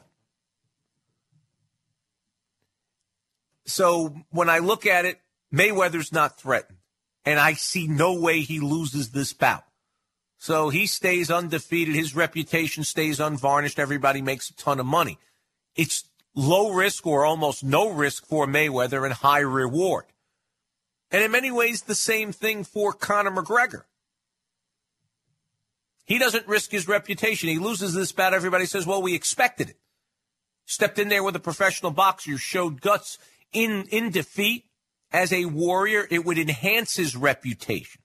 So when I look at it, Mayweather's not threatened. And I see no way he loses this bout. So he stays undefeated. His reputation stays unvarnished. Everybody makes a ton of money. It's low risk or almost no risk for Mayweather and high reward. And in many ways, the same thing for Conor McGregor. He doesn't risk his reputation. He loses this bout. Everybody says, well, we expected it. Stepped in there with a professional boxer, showed guts in defeat. As a warrior, it would enhance his reputation.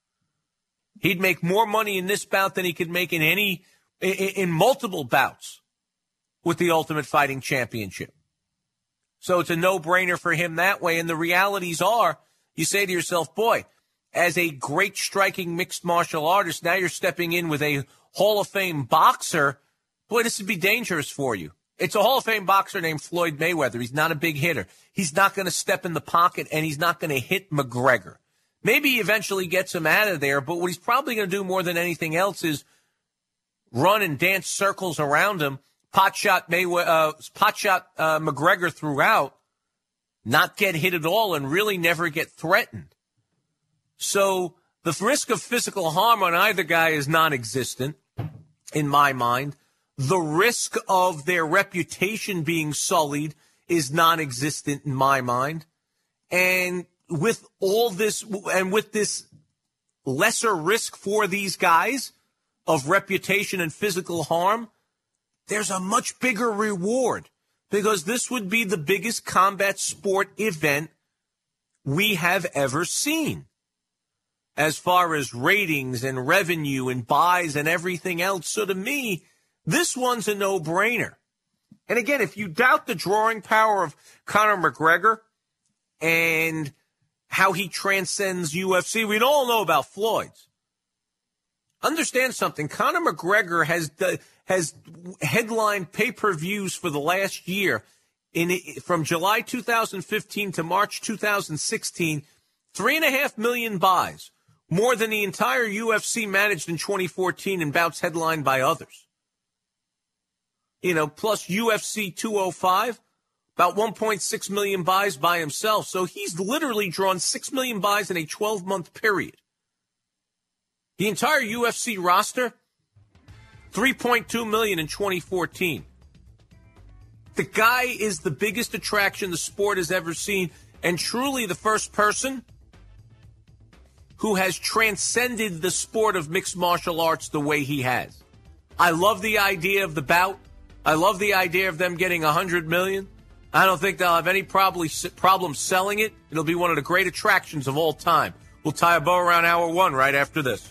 He'd make more money in this bout than he could make in multiple bouts with the Ultimate Fighting Championship. So it's a no-brainer for him that way. And the realities are, you say to yourself, boy, as a great striking mixed martial artist, now you're stepping in with a Hall of Fame boxer. Boy, this would be dangerous for you. It's a Hall of Fame boxer named Floyd Mayweather. He's not a big hitter. He's not going to step in the pocket, and he's not going to hit McGregor. Maybe he eventually gets him out of there, but what he's probably going to do more than anything else is run and dance circles around him, pot shot McGregor throughout, not get hit at all, and really never get threatened. So the risk of physical harm on either guy is non-existent in my mind. The risk of their reputation being sullied is non-existent in my mind. And with all this, and with this lesser risk for these guys of reputation and physical harm, there's a much bigger reward because this would be the biggest combat sport event we have ever seen. As far as ratings and revenue and buys and everything else. So to me, this one's a no-brainer. And again, if you doubt the drawing power of Conor McGregor and how he transcends UFC, we all know about Floyd's. Understand something. Conor McGregor has headlined pay-per-views for the last year from July 2015 to March 2016, 3.5 million buys, more than the entire UFC managed in 2014 in bouts headlined by others. Plus UFC 205, about 1.6 million buys by himself. So he's literally drawn 6 million buys in a 12-month period. The entire UFC roster, 3.2 million in 2014. The guy is the biggest attraction the sport has ever seen, and truly the first person who has transcended the sport of mixed martial arts the way he has. I love the idea of the bout. I love the idea of them getting $100 million. I don't think they'll have any problem selling it. It'll be one of the great attractions of all time. We'll tie a bow around hour one right after this.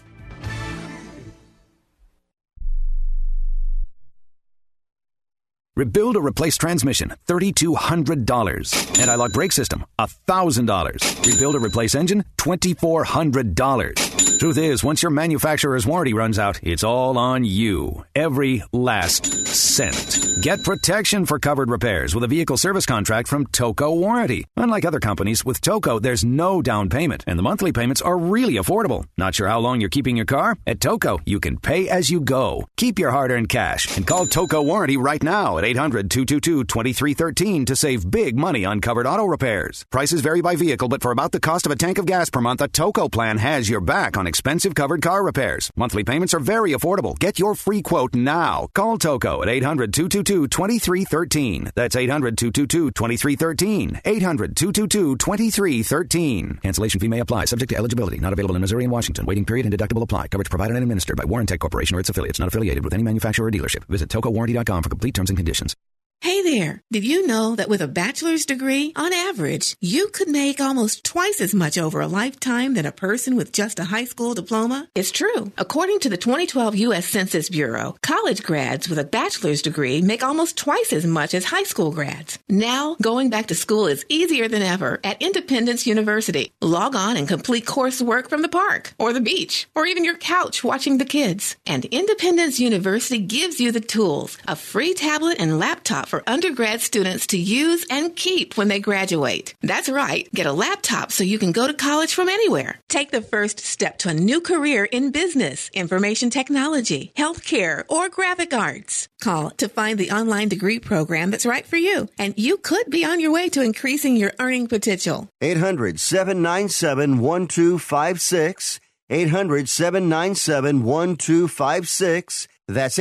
Rebuild or replace transmission, $3,200. Anti-lock brake system, $1,000. Rebuild or replace engine, $2,400. Truth is, once your manufacturer's warranty runs out, it's all on you. Every last cent. Get protection for covered repairs with a vehicle service contract from Toco Warranty. Unlike other companies, with Toco, there's no down payment, and the monthly payments are really affordable. Not sure how long you're keeping your car? At Toco, you can pay as you go. Keep your hard-earned cash and call Toco Warranty right now at 800-222-2313 to save big money on covered auto repairs. Prices vary by vehicle, but for about the cost of a tank of gas per month, a Toco plan has your back on expensive covered car repairs. Monthly payments are very affordable. Get your free quote now. Call Toco at 800-222-2313. That's 800-222-2313. 800-222-2313. Cancellation fee may apply. Subject to eligibility. Not available in Missouri and Washington. Waiting period and deductible apply. Coverage provided and administered by Warrantech Corporation or its affiliates. Not affiliated with any manufacturer or dealership. Visit TocoWarranty.com for complete terms and conditions. Hey there! Did you know that with a bachelor's degree, on average, you could make almost twice as much over a lifetime than a person with just a high school diploma? It's true. According to the 2012 U.S. Census Bureau, college grads with a bachelor's degree make almost twice as much as high school grads. Now, going back to school is easier than ever at Independence University. Log on and complete coursework from the park, or the beach, or even your couch watching the kids. And Independence University gives you the tools, a free tablet and laptop laptop for undergrad students to use and keep when they graduate. That's right. Get a laptop so you can go to college from anywhere. Take the first step to a new career in business, information technology, healthcare, or graphic arts. Call to find the online degree program that's right for you, and you could be on your way to increasing your earning potential. 800-797-1256. 800-797-1256. That's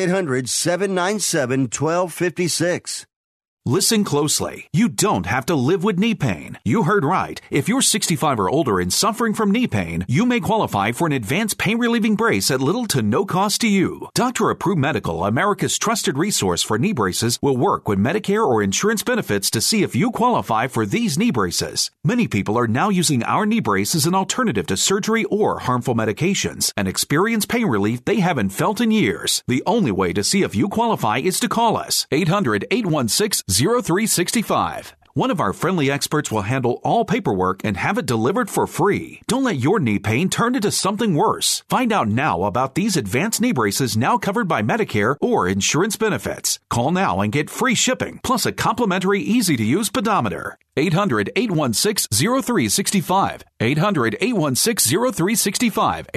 800-797-1256. Listen closely. You don't have to live with knee pain. You heard right. If you're 65 or older and suffering from knee pain, you may qualify for an advanced pain-relieving brace at little to no cost to you. Dr. Approved Medical, America's trusted resource for knee braces, will work with Medicare or insurance benefits to see if you qualify for these knee braces. Many people are now using our knee brace as an alternative to surgery or harmful medications and experience pain relief they haven't felt in years. The only way to see if you qualify is to call us. 800-816-0365. One of our friendly experts will handle all paperwork and have it delivered for free. Don't let your knee pain turn into something worse. Find out now about these advanced knee braces now covered by Medicare or insurance benefits. Call now and get free shipping, plus a complimentary easy-to-use pedometer. 800-816-0365. 800-816-0365.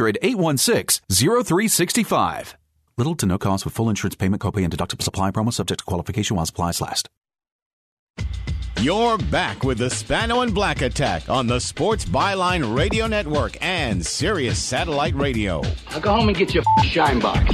800-816-0365. Little to no cost with full insurance payment, copay, and deductible supply promo subject to qualification while supplies last. You're back with the Spano and Black Attack on the Sports Byline Radio Network and Sirius Satellite Radio. Now go home and get your shine box.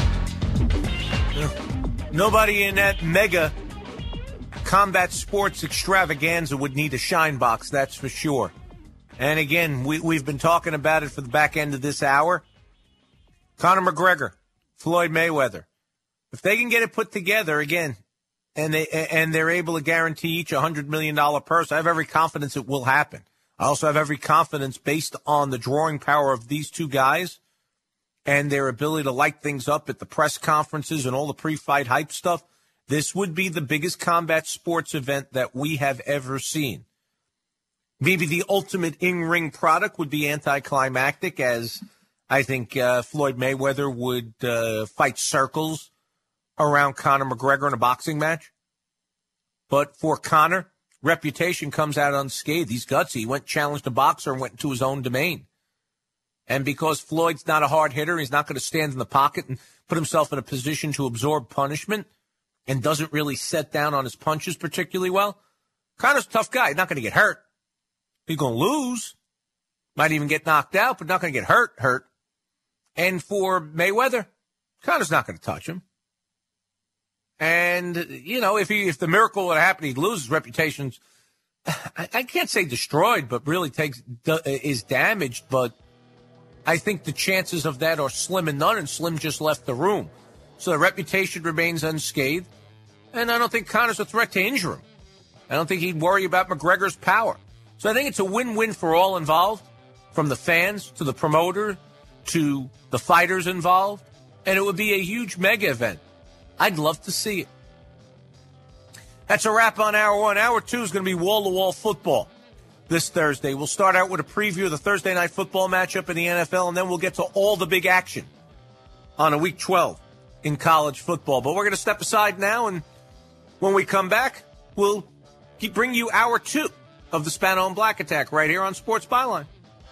Nobody in that mega combat sports extravaganza would need a shine box, that's for sure. And again, we've been talking about it for the back end of this hour. Conor McGregor, Floyd Mayweather. If they can get it put together again, and they're able to guarantee each a $100 million purse, I have every confidence it will happen. I also have every confidence based on the drawing power of these two guys and their ability to light things up at the press conferences and all the pre-fight hype stuff. This would be the biggest combat sports event that we have ever seen. Maybe the ultimate in-ring product would be anticlimactic, as I think Floyd Mayweather would fight circles around Conor McGregor in a boxing match. But for Conor, reputation comes out unscathed. He's gutsy. He went challenged a boxer and went into his own domain. And because Floyd's not a hard hitter, he's not going to stand in the pocket and put himself in a position to absorb punishment and doesn't really set down on his punches particularly well. Conor's a tough guy. He's not going to get hurt. He's going to lose. Might even get knocked out, but not going to get hurt. And for Mayweather, Conor's not going to touch him. And, you know, if the miracle would happen, he'd lose his reputation. I can't say destroyed, but really is damaged. But I think the chances of that are slim and none, and Slim just left the room. So the reputation remains unscathed. And I don't think Conor's a threat to injure him. I don't think he'd worry about McGregor's power. So I think it's a win-win for all involved, from the fans to the promoter to the fighters involved. And it would be a huge mega event. I'd love to see it. That's a wrap on Hour 1. Hour 2 is going to be wall-to-wall football this Thursday. We'll start out with a preview of the Thursday night football matchup in the NFL, and then we'll get to all the big action on a Week 12 in college football. But we're going to step aside now, and when we come back, we'll bring you Hour 2 of the Spano and Black Attack right here on Sports Byline.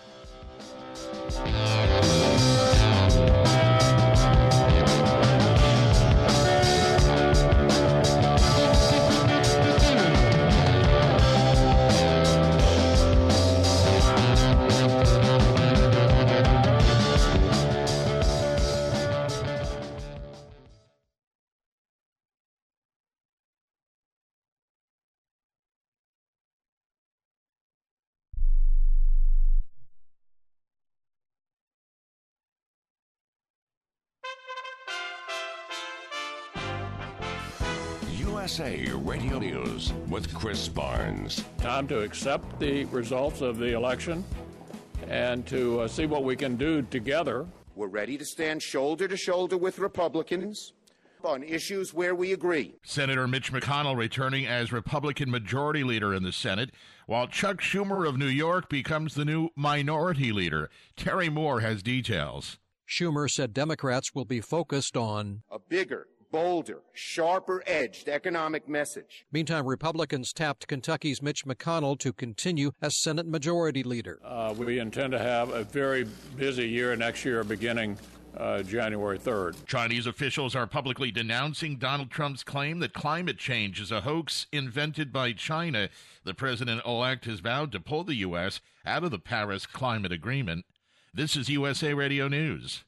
USA Radio News with Chris Barnes. Time to accept the results of the election and to see what we can do together. We're ready to stand shoulder to shoulder with Republicans on issues where we agree. Senator Mitch McConnell returning as Republican Majority Leader in the Senate, while Chuck Schumer of New York becomes the new Minority Leader. Terry Moore has details. Schumer said Democrats will be focused on a bigger, bolder, sharper-edged economic message. Meantime, Republicans tapped Kentucky's Mitch McConnell to continue as Senate Majority Leader. We intend to have a very busy year next year beginning January 3rd. Chinese officials are publicly denouncing Donald Trump's claim that climate change is a hoax invented by China. The president-elect has vowed to pull the U.S. out of the Paris Climate Agreement. This is USA Radio News.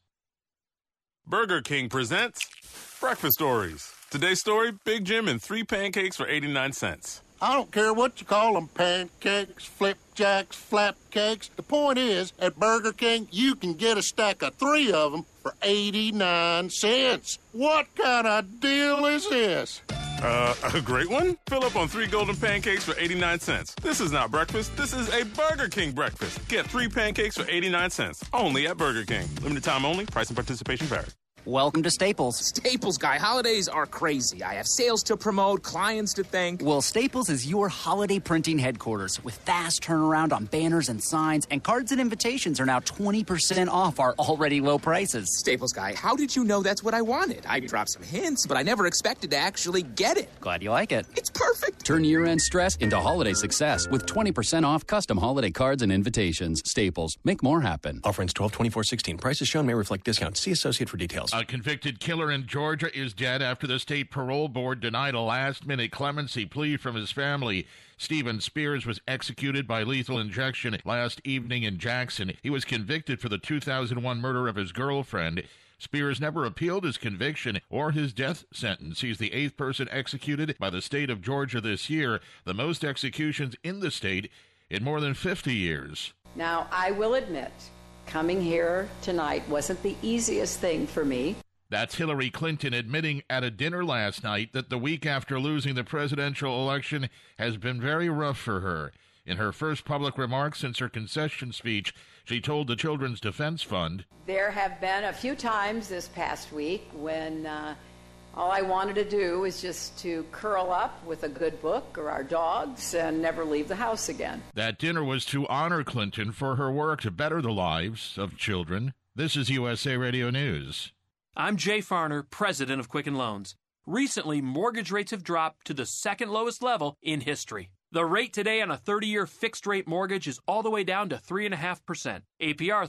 Burger King presents Breakfast Stories. Today's story, Big Jim and 3 pancakes for 89 cents. I don't care what you call them, pancakes, flipjacks, flap cakes. The point is, at Burger King, you can get a stack of 3 of them for 89 cents. What kind of deal is this? A great one? Fill up on 3 golden pancakes for 89 cents. This is not breakfast. This is a Burger King breakfast. Get 3 pancakes for 89 cents. Only at Burger King. Limited time only. Price and participation vary. Welcome to Staples. Staples guy, holidays are crazy. I have sales to promote, clients to thank. Well, Staples is your holiday printing headquarters with fast turnaround on banners and signs, and cards and invitations are now 20% off our already low prices. Staples guy, how did you know that's what I wanted? I dropped some hints, but I never expected to actually get it. Glad you like it. It's perfect. Turn year-end stress into holiday success with 20% off custom holiday cards and invitations. Staples. Make more happen. Offer ends 12/24/16. Prices shown may reflect discount. See associate for details. A convicted killer in Georgia is dead after the state parole board denied a last-minute clemency plea from his family. Stephen Spears was executed by lethal injection last evening in Jackson. He was convicted for the 2001 murder of his girlfriend. Spears never appealed his conviction or his death sentence. He's the 8th person executed by the state of Georgia this year, the most executions in the state in more than 50 years. Now, I will admit, coming here tonight wasn't the easiest thing for me. That's Hillary Clinton admitting at a dinner last night that the week after losing the presidential election has been very rough for her. In her first public remarks since her concession speech, she told the Children's Defense Fund, "There have been a few times this past week when all I wanted to do was just to curl up with a good book or our dogs and never leave the house again." That dinner was to honor Clinton for her work to better the lives of children. This is USA Radio News. I'm Jay Farner, president of Quicken Loans. Recently, mortgage rates have dropped to the second lowest level in history. The rate today on a 30-year fixed-rate mortgage is all the way down to 3.5%, APR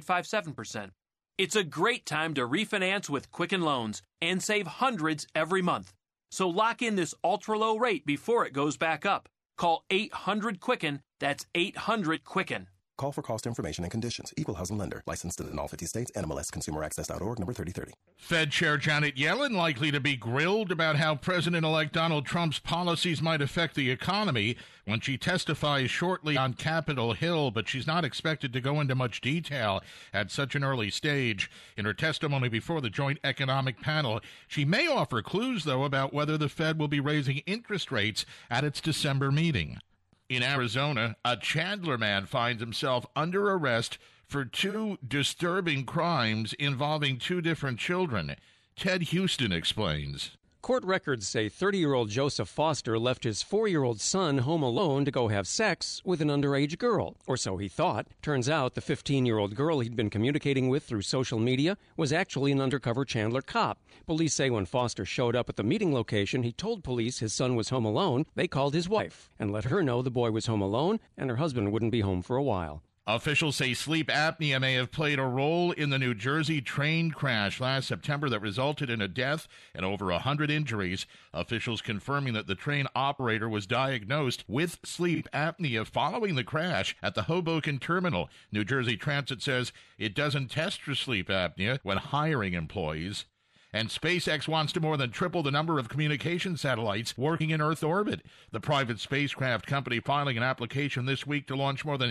3.57%. It's a great time to refinance with Quicken Loans and save hundreds every month. So lock in this ultra-low rate before it goes back up. Call 800-QUICKEN. That's 800-QUICKEN. Call for cost information and conditions. Equal housing lender. Licensed in all 50 states. NMLS ConsumerAccess.org, number 3030. Fed Chair Janet Yellen likely to be grilled about how President-elect Donald Trump's policies might affect the economy when she testifies shortly on Capitol Hill, but she's not expected to go into much detail at such an early stage. In her testimony before the Joint Economic Panel, she may offer clues, though, about whether the Fed will be raising interest rates at its December meeting. In Arizona, a Chandler man finds himself under arrest for 2 disturbing crimes involving 2 different children. Ted Houston explains. Court records say 30-year-old Joseph Foster left his 4-year-old son home alone to go have sex with an underage girl, or so he thought. Turns out the 15-year-old girl he'd been communicating with through social media was actually an undercover Chandler cop. Police say when Foster showed up at the meeting location, he told police his son was home alone. They called his wife and let her know the boy was home alone and her husband wouldn't be home for a while. Officials say sleep apnea may have played a role in the New Jersey train crash last September that resulted in a death and over 100 injuries. Officials confirming that the train operator was diagnosed with sleep apnea following the crash at the Hoboken terminal. New Jersey Transit says it doesn't test for sleep apnea when hiring employees. And SpaceX wants to more than triple the number of communication satellites working in Earth orbit. The private spacecraft company filing an application this week to launch more than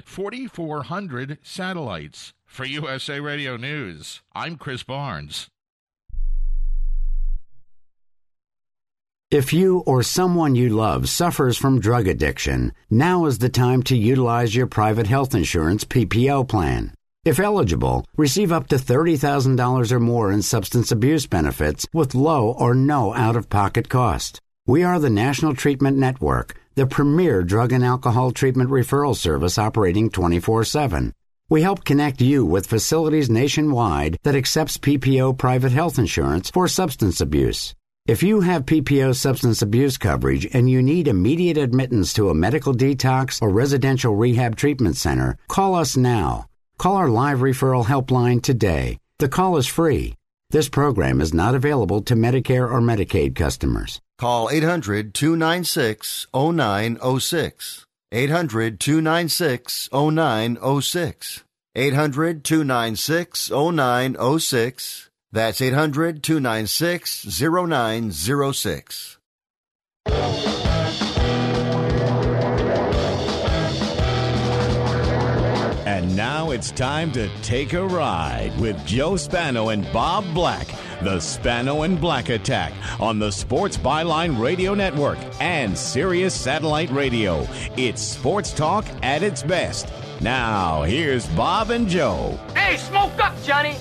4,400 satellites. For USA Radio News, I'm Chris Barnes. If you or someone you love suffers from drug addiction, now is the time to utilize your private health insurance PPO plan. If eligible, receive up to $30,000 or more in substance abuse benefits with low or no out-of-pocket cost. We are the National Treatment Network, the premier drug and alcohol treatment referral service operating 24/7. We help connect you with facilities nationwide that accepts PPO private health insurance for substance abuse. If you have PPO substance abuse coverage and you need immediate admittance to a medical detox or residential rehab treatment center, call us now. Call our live referral helpline today. The call is free. This program is not available to Medicare or Medicaid customers. Call 800-296-0906. 800-296-0906. 800-296-0906. That's 800-296-0906. And now it's time to take a ride with Joe Spano and Bob Black. The Spano and Black Attack on the Sports Byline Radio Network and Sirius Satellite Radio. It's sports talk at its best. Now, here's Bob and Joe. Hey, smoke up, Johnny.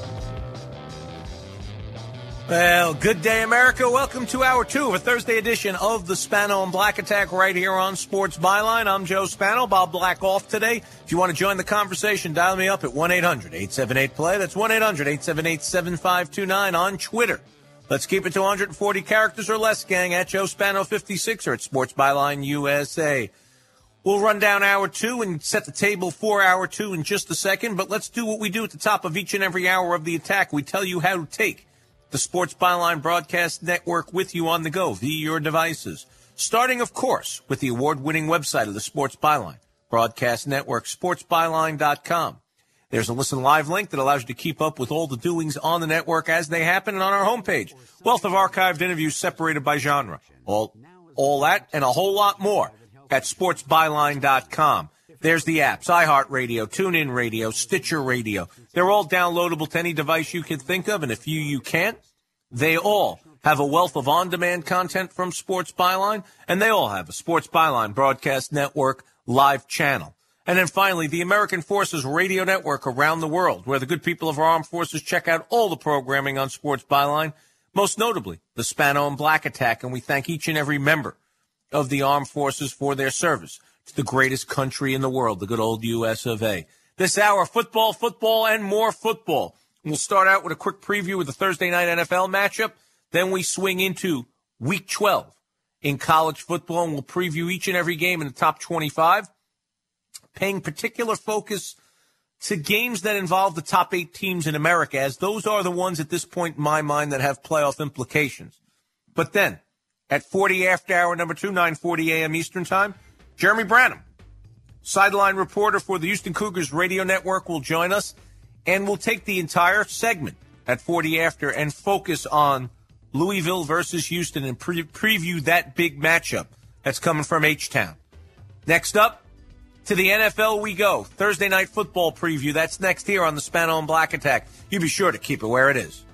Well, good day, America. Welcome to Hour 2 of a Thursday edition of the Spano and Black Attack right here on Sports Byline. I'm Joe Spano. Bob Black off today. If you want to join the conversation, dial me up at 1-800-878-PLAY. That's 1-800-878-7529 on Twitter. Let's keep it to 140 characters or less, gang, at Joe Spano 56 or at Sports Byline USA. We'll run down Hour 2 and set the table for Hour 2 in just a second, but let's do what we do at the top of each and every hour of the attack. We tell you how to take the Sports Byline Broadcast Network with you on the go via your devices. Starting, of course, with the award-winning website of the Sports Byline Broadcast Network, sportsbyline.com. There's a listen live link that allows you to keep up with all the doings on the network as they happen. And on our homepage, wealth of archived interviews separated by genre. All that and a whole lot more at sportsbyline.com. There's the apps, iHeartRadio, TuneIn Radio, Stitcher Radio. They're all downloadable to any device you can think of, and if you can't, they all have a wealth of on-demand content from Sports Byline, and they all have a Sports Byline Broadcast Network live channel. And then finally, the American Forces Radio Network around the world, where the good people of our armed forces check out all the programming on Sports Byline, most notably the Spano and Black Attack, and we thank each and every member of the armed forces for their service to the greatest country in the world, the good old U.S. of A. This hour, football, and more football. We'll start out with a quick preview of the Thursday night NFL matchup. Then we swing into Week 12 in college football, and we'll preview each and every game in the top 25, paying particular focus to games that involve the top 8 teams in America, as those are the ones at this point in my mind that have playoff implications. But then, at 40 after hour number 2, 9:40 a.m. Eastern Time, Jeremy Branham, sideline reporter for the Houston Cougars Radio Network, will join us, and we'll take the entire segment at 40 after and focus on Louisville versus Houston and preview that big matchup that's coming from H-Town. Next up, to the NFL we go. Thursday night football preview. That's next here on the Spano and Black Attack. You be sure to keep it where it is.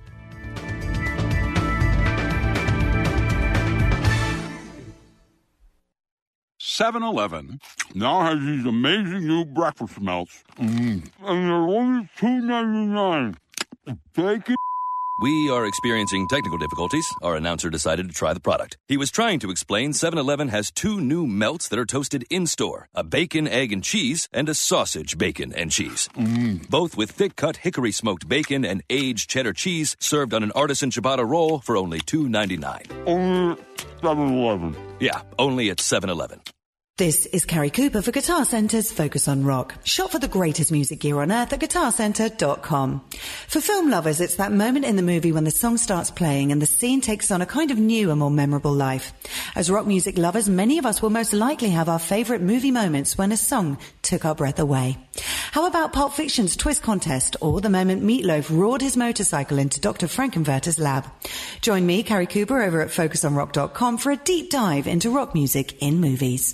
7-Eleven now has these amazing new breakfast melts, and they're only $2.99. Take it. We are experiencing technical difficulties. Our announcer decided to try the product. He was trying to explain 7-Eleven has 2 new melts that are toasted in-store, a bacon, egg, and cheese, and a sausage, bacon, and cheese. Both with thick-cut hickory-smoked bacon and aged cheddar cheese served on an artisan ciabatta roll for only $2.99. Only 7-Eleven. Yeah, only at 7-Eleven. This is Carrie Cooper for Guitar Center's Focus on Rock. Shop for the greatest music gear on earth at GuitarCenter.com. For film lovers, it's that moment in the movie when the song starts playing and the scene takes on a kind of new and more memorable life. As rock music lovers, many of us will most likely have our favorite movie moments when a song took our breath away. How about Pulp Fiction's Twist Contest or the moment Meatloaf roared his motorcycle into Dr. Frankenfurter's lab? Join me, Carrie Cooper, over at FocusOnRock.com for a deep dive into rock music in movies.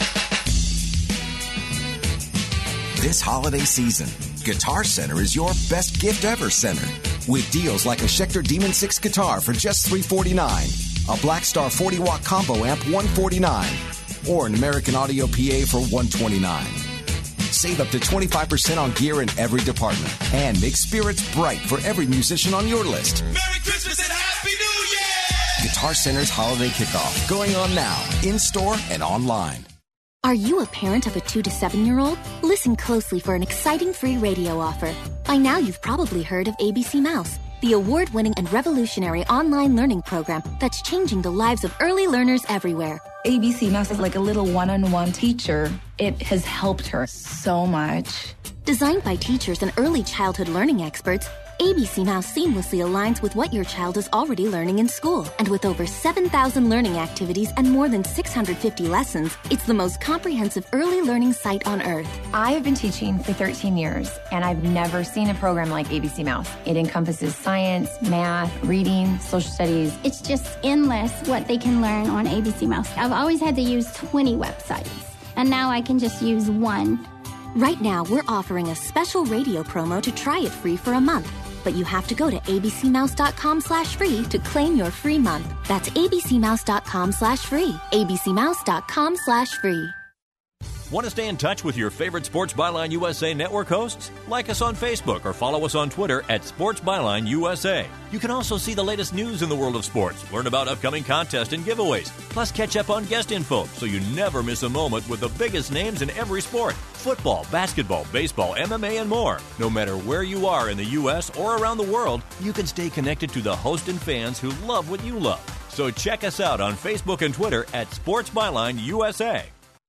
This holiday season, Guitar Center is your best gift ever center. With deals like a Schecter Demon 6 guitar for just $349, a Black Star 40-watt combo amp $149, or an American Audio PA for $129. Save up to 25% on gear in every department and make spirits bright for every musician on your list. Merry Christmas and Happy New Year! Guitar Center's holiday kickoff going on now, in-store and online. Are you a parent of a 2 to 7-year-old? Listen closely for an exciting free radio offer. By now, you've probably heard of ABC Mouse. the award-winning and revolutionary online learning program that's changing the lives of early learners everywhere. ABC Mouse is like a little one-on-one teacher. It has helped her so much. Designed by teachers and early childhood learning experts, ABC Mouse seamlessly aligns with what your child is already learning in school. And with over 7,000 learning activities and more than 650 lessons, it's the most comprehensive early learning site on earth. I have been teaching for 13 years, and I've never seen a program like ABC Mouse. It encompasses science, math, reading, social studies. It's just endless what they can learn on ABC Mouse. I've always had to use 20 websites, and now I can just use one. Right now, we're offering a special radio promo to try it free for a month. But you have to go to abcmouse.com/free to claim your free month. That's abcmouse.com/free. abcmouse.com/free. Want to stay in touch with your favorite Sports Byline USA network hosts? Like us on Facebook or follow us on Twitter at Sports Byline USA. You can also see the latest news in the world of sports, learn about upcoming contests and giveaways, plus catch up on guest info so you never miss a moment with the biggest names in every sport. Football, basketball, baseball, MMA, and more. No matter where you are in the U.S. or around the world, you can stay connected to the host and fans who love what you love. So check us out on Facebook and Twitter at Sports Byline USA.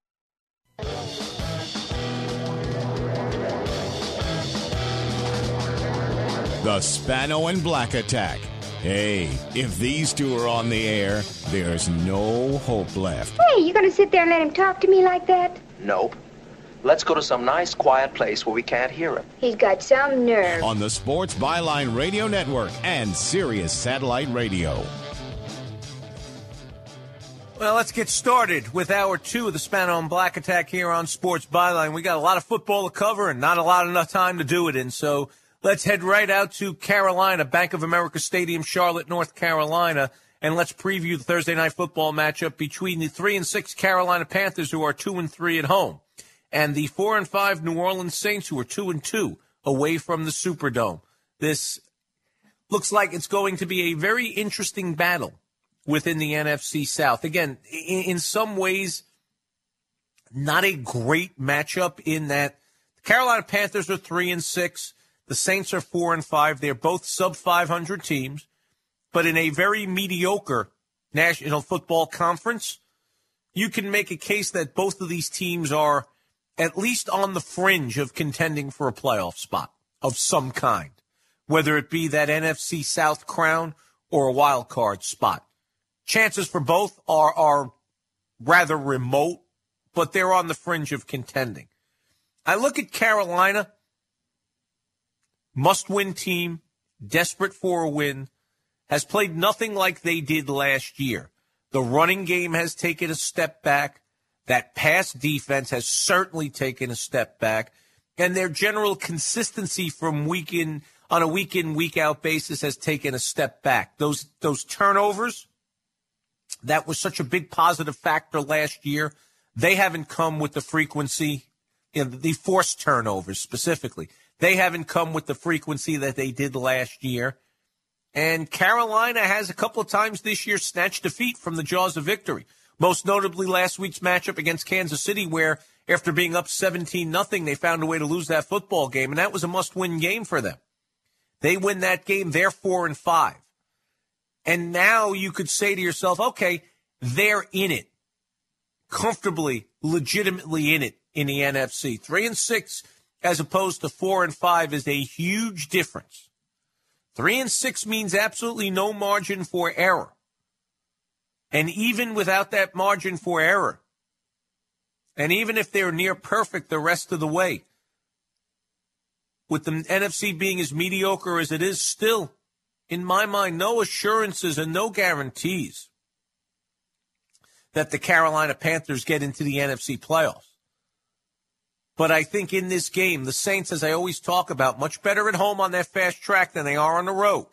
The Spano and Black Attack. Hey, if these two are on the air, there's no hope left. Hey, you gonna sit there and let him talk to me like that? Nope. Let's go to some nice, quiet place where we can't hear him. He's got some nerve. On the Sports Byline Radio Network and Sirius Satellite Radio. Well, let's get started with hour 2 of the Spano and Black Attack here on Sports Byline. We got a lot of football to cover and not a lot enough time to do it in, so let's head right out to Carolina, Bank of America Stadium, Charlotte, North Carolina, and let's preview the Thursday night football matchup between the 3-6 Carolina Panthers, who are 2-3 at home, and the 4-5 New Orleans Saints, who are 2-2 away from the Superdome. This looks like it's going to be a very interesting battle within the NFC South. Again, in some ways, not a great matchup in that the Carolina Panthers are 3-6. The Saints are 4-5. They're both sub-500 teams, but in a very mediocre National Football Conference, you can make a case that both of these teams are at least on the fringe of contending for a playoff spot of some kind, whether it be that NFC South crown or a wild card spot. Chances for both are rather remote, but they're on the fringe of contending. I look at Carolina, must-win team, desperate for a win, has played nothing like they did last year. The running game has taken a step back. That pass defense has certainly taken a step back. And their general consistency from on a week-in, week-out basis has taken a step back. Those turnovers, that was such a big positive factor last year. They haven't come with the frequency, the forced turnovers specifically. They haven't come with the frequency that they did last year. And Carolina has a couple of times this year snatched defeat from the jaws of victory. Most notably last week's matchup against Kansas City, where after being up 17-0, they found a way to lose that football game, and that was a must-win game for them. They win that game, they're 4-5. And now you could say to yourself, okay, they're in it, comfortably, legitimately in it in the NFC. 3-6 as opposed to 4-5 is a huge difference. 3-6 means absolutely no margin for error. And even without that margin for error, and even if they're near perfect the rest of the way, with the NFC being as mediocre as it is, still, in my mind, no assurances and no guarantees that the Carolina Panthers get into the NFC playoffs. But I think in this game, the Saints, as I always talk about, much better at home on that fast track than they are on the road.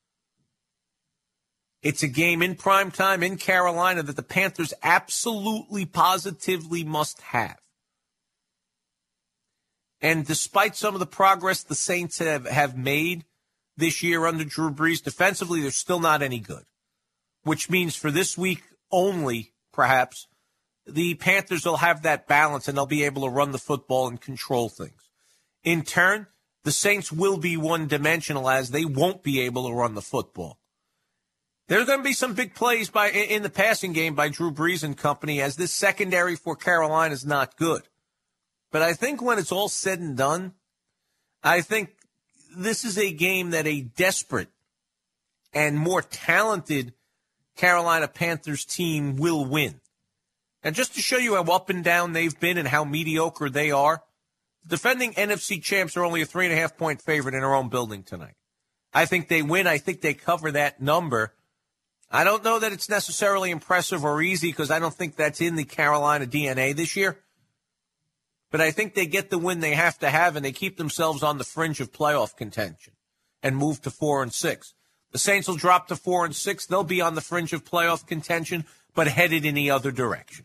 It's a game in prime time in Carolina that the Panthers absolutely, positively must have. And despite some of the progress the Saints have made this year under Drew Brees, defensively, they're still not any good. Which means for this week only, perhaps, the Panthers will have that balance and they'll be able to run the football and control things. In turn, the Saints will be one-dimensional as they won't be able to run the football. There's going to be some big plays in the passing game by Drew Brees and company, as this secondary for Carolina is not good. But I think when it's all said and done, I think this is a game that a desperate and more talented Carolina Panthers team will win. And just to show you how up and down they've been and how mediocre they are, defending NFC champs are only a 3.5-point favorite in their own building tonight. I think they win. I think they cover that number. I don't know that it's necessarily impressive or easy because I don't think that's in the Carolina DNA this year. But I think they get the win they have to have, and they keep themselves on the fringe of playoff contention and move to 4-6. The Saints will drop to 4-6. They'll be on the fringe of playoff contention, but headed in the other direction.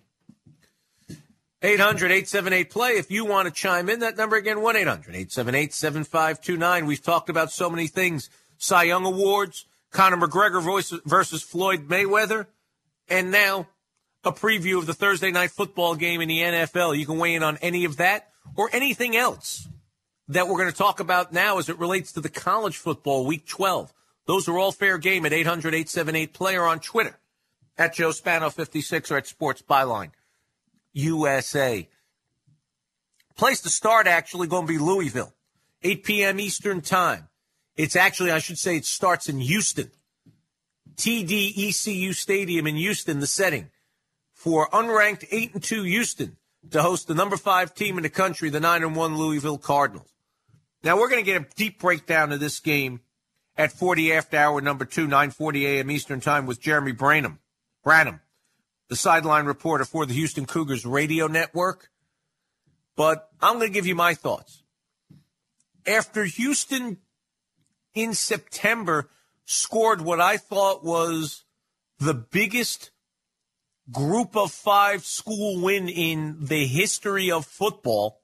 800-878-PLAY. If you want to chime in, that number again, 1-800-878-7529. We've talked about so many things. Cy Young Awards, Conor McGregor versus Floyd Mayweather, and now a preview of the Thursday night football game in the NFL. You can weigh in on any of that or anything else that we're going to talk about now as it relates to the college football Week 12. Those are all fair game at 800-878-PLAY or on Twitter at Joe Spano 56 or at Sports Byline USA. Place to start actually going to be Louisville, 8 p.m. Eastern time. It's actually, I should say, it starts in Houston. TD-ECU Stadium in Houston, the setting for unranked 8-2 Houston to host the number 5 team in the country, the 9-1 Louisville Cardinals. Now, we're going to get a deep breakdown of this game at 40 after hour number 2, 9:40 a.m. Eastern time with Jeremy Branham, the sideline reporter for the Houston Cougars radio network. But I'm going to give you my thoughts. After Houston in September scored what I thought was the biggest group of 5 school win in the history of football,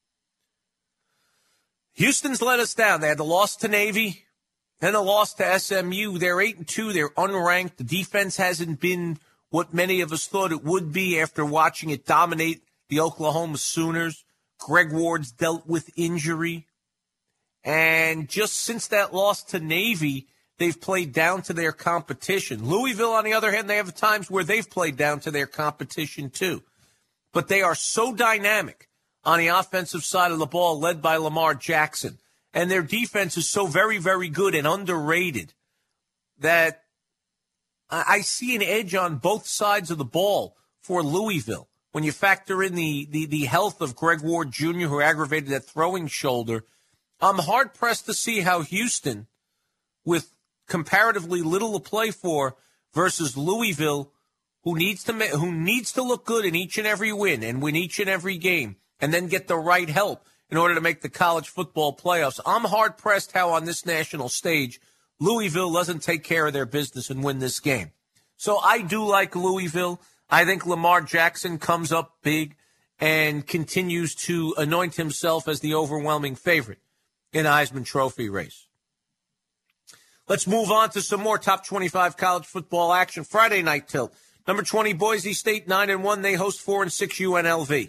Houston's let us down. They had the loss to Navy, then the loss to SMU. They're 8-2. They're unranked. The defense hasn't been what many of us thought it would be after watching it dominate the Oklahoma Sooners. Greg Ward's dealt with injury. And just since that loss to Navy, they've played down to their competition. Louisville, on the other hand, they have times where they've played down to their competition too. But they are so dynamic on the offensive side of the ball, led by Lamar Jackson. And their defense is so very, very good and underrated that I see an edge on both sides of the ball for Louisville. When you factor in the health of Greg Ward Jr., who aggravated that throwing shoulder, I'm hard-pressed to see how Houston, with comparatively little to play for, versus Louisville, who needs to look good in each and every win and win each and every game, and then get the right help in order to make the college football playoffs. I'm hard-pressed how on this national stage Louisville doesn't take care of their business and win this game. So I do like Louisville. I think Lamar Jackson comes up big and continues to anoint himself as the overwhelming favorite in the Heisman Trophy race. Let's move on to some more top 25 college football action. Friday night tilt. Number 20, Boise State, 9-1. They host 4-6 UNLV.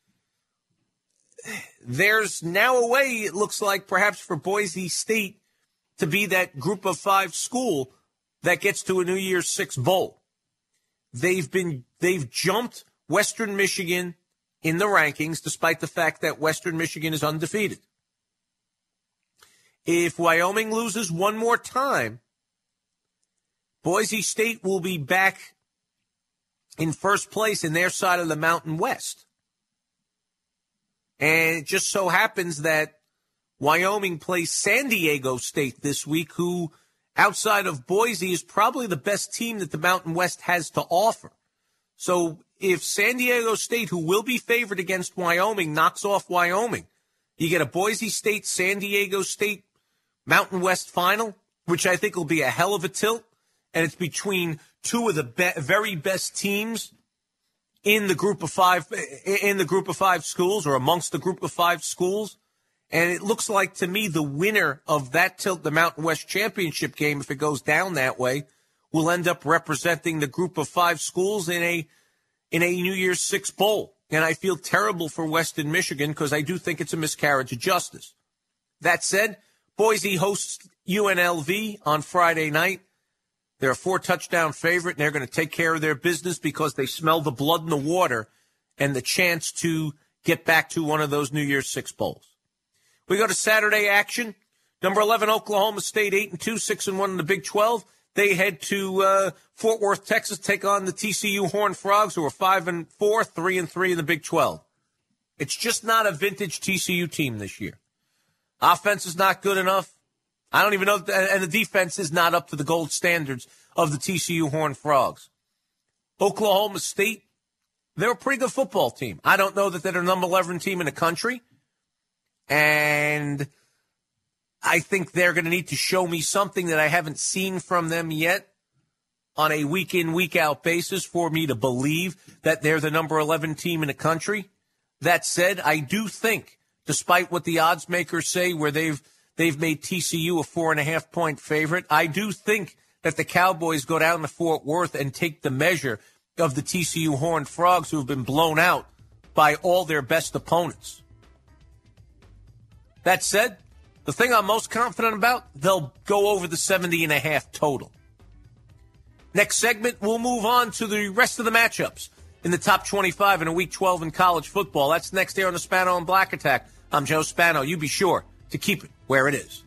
There's now a way, it looks like, perhaps for Boise State to be that group of 5 school that gets to a New Year's Six bowl. They've jumped Western Michigan in the rankings, despite the fact that Western Michigan is undefeated. If Wyoming loses one more time, Boise State will be back in first place in their side of the Mountain West. And it just so happens that Wyoming plays San Diego State this week, who, outside of Boise, is probably the best team that the Mountain West has to offer. So if San Diego State, who will be favored against Wyoming, knocks off Wyoming, you get a Boise State, San Diego State Mountain West final, which I think will be a hell of a tilt. And it's between two of the very best teams in the group of 5 schools, or amongst the group of 5 schools. And it looks like, to me, the winner of that tilt, the Mountain West Championship game, if it goes down that way, will end up representing the group of 5 schools in a New Year's Six bowl. And I feel terrible for Western Michigan because I do think it's a miscarriage of justice. That said, Boise hosts UNLV on Friday night. They're a 4-touchdown favorite, and they're going to take care of their business because they smell the blood in the water and the chance to get back to one of those New Year's Six bowls. We go to Saturday action. Number 11, Oklahoma State, 8-2, 6-1 in the Big 12. They head to Fort Worth, Texas, take on the TCU Horned Frogs, who are 5-4, 3-3 in the Big 12. It's just not a vintage TCU team this year. Offense is not good enough. I don't even know, and the defense is not up to the gold standards of the TCU Horned Frogs. Oklahoma State, they're a pretty good football team. I don't know that they're the number 11 team in the country, and I think they're going to need to show me something that I haven't seen from them yet on a week-in, week-out basis for me to believe that they're the number 11 team in the country. That said, I do think, despite what the odds makers say where they've made TCU a 4.5-point favorite, I do think that the Cowboys go down to Fort Worth and take the measure of the TCU Horned Frogs, who have been blown out by all their best opponents. That said, the thing I'm most confident about, they'll go over the 70.5 total. Next segment, we'll move on to the rest of the matchups in the top 25 in a Week 12 in college football. That's next here on the Spano and Black Attack. I'm Joe Spano. You be sure to keep it where it is.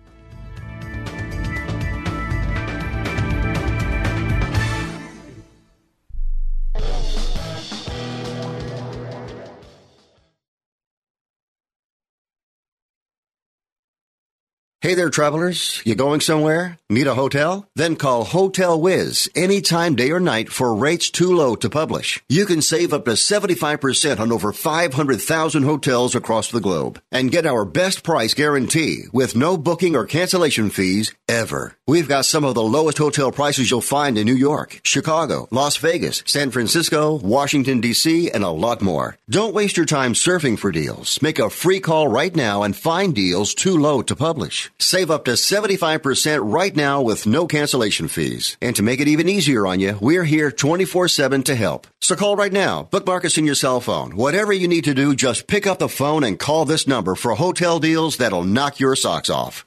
Hey there, travelers. You going somewhere? Need a hotel? Then call Hotel Wiz anytime, day or night, for rates too low to publish. You can save up to 75% on over 500,000 hotels across the globe and get our best price guarantee with no booking or cancellation fees ever. We've got some of the lowest hotel prices you'll find in New York, Chicago, Las Vegas, San Francisco, Washington, D.C., and a lot more. Don't waste your time surfing for deals. Make a free call right now and find deals too low to publish. Save up to 75% right now with no cancellation fees. And to make it even easier on you, we're here 24/7 to help. So call right now. Bookmark us in your cell phone. Whatever you need to do, just pick up the phone and call this number for hotel deals that'll knock your socks off.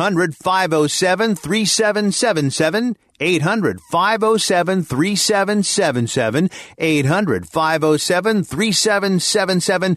800-507-3777. 800-507-3777. 800-507-3777.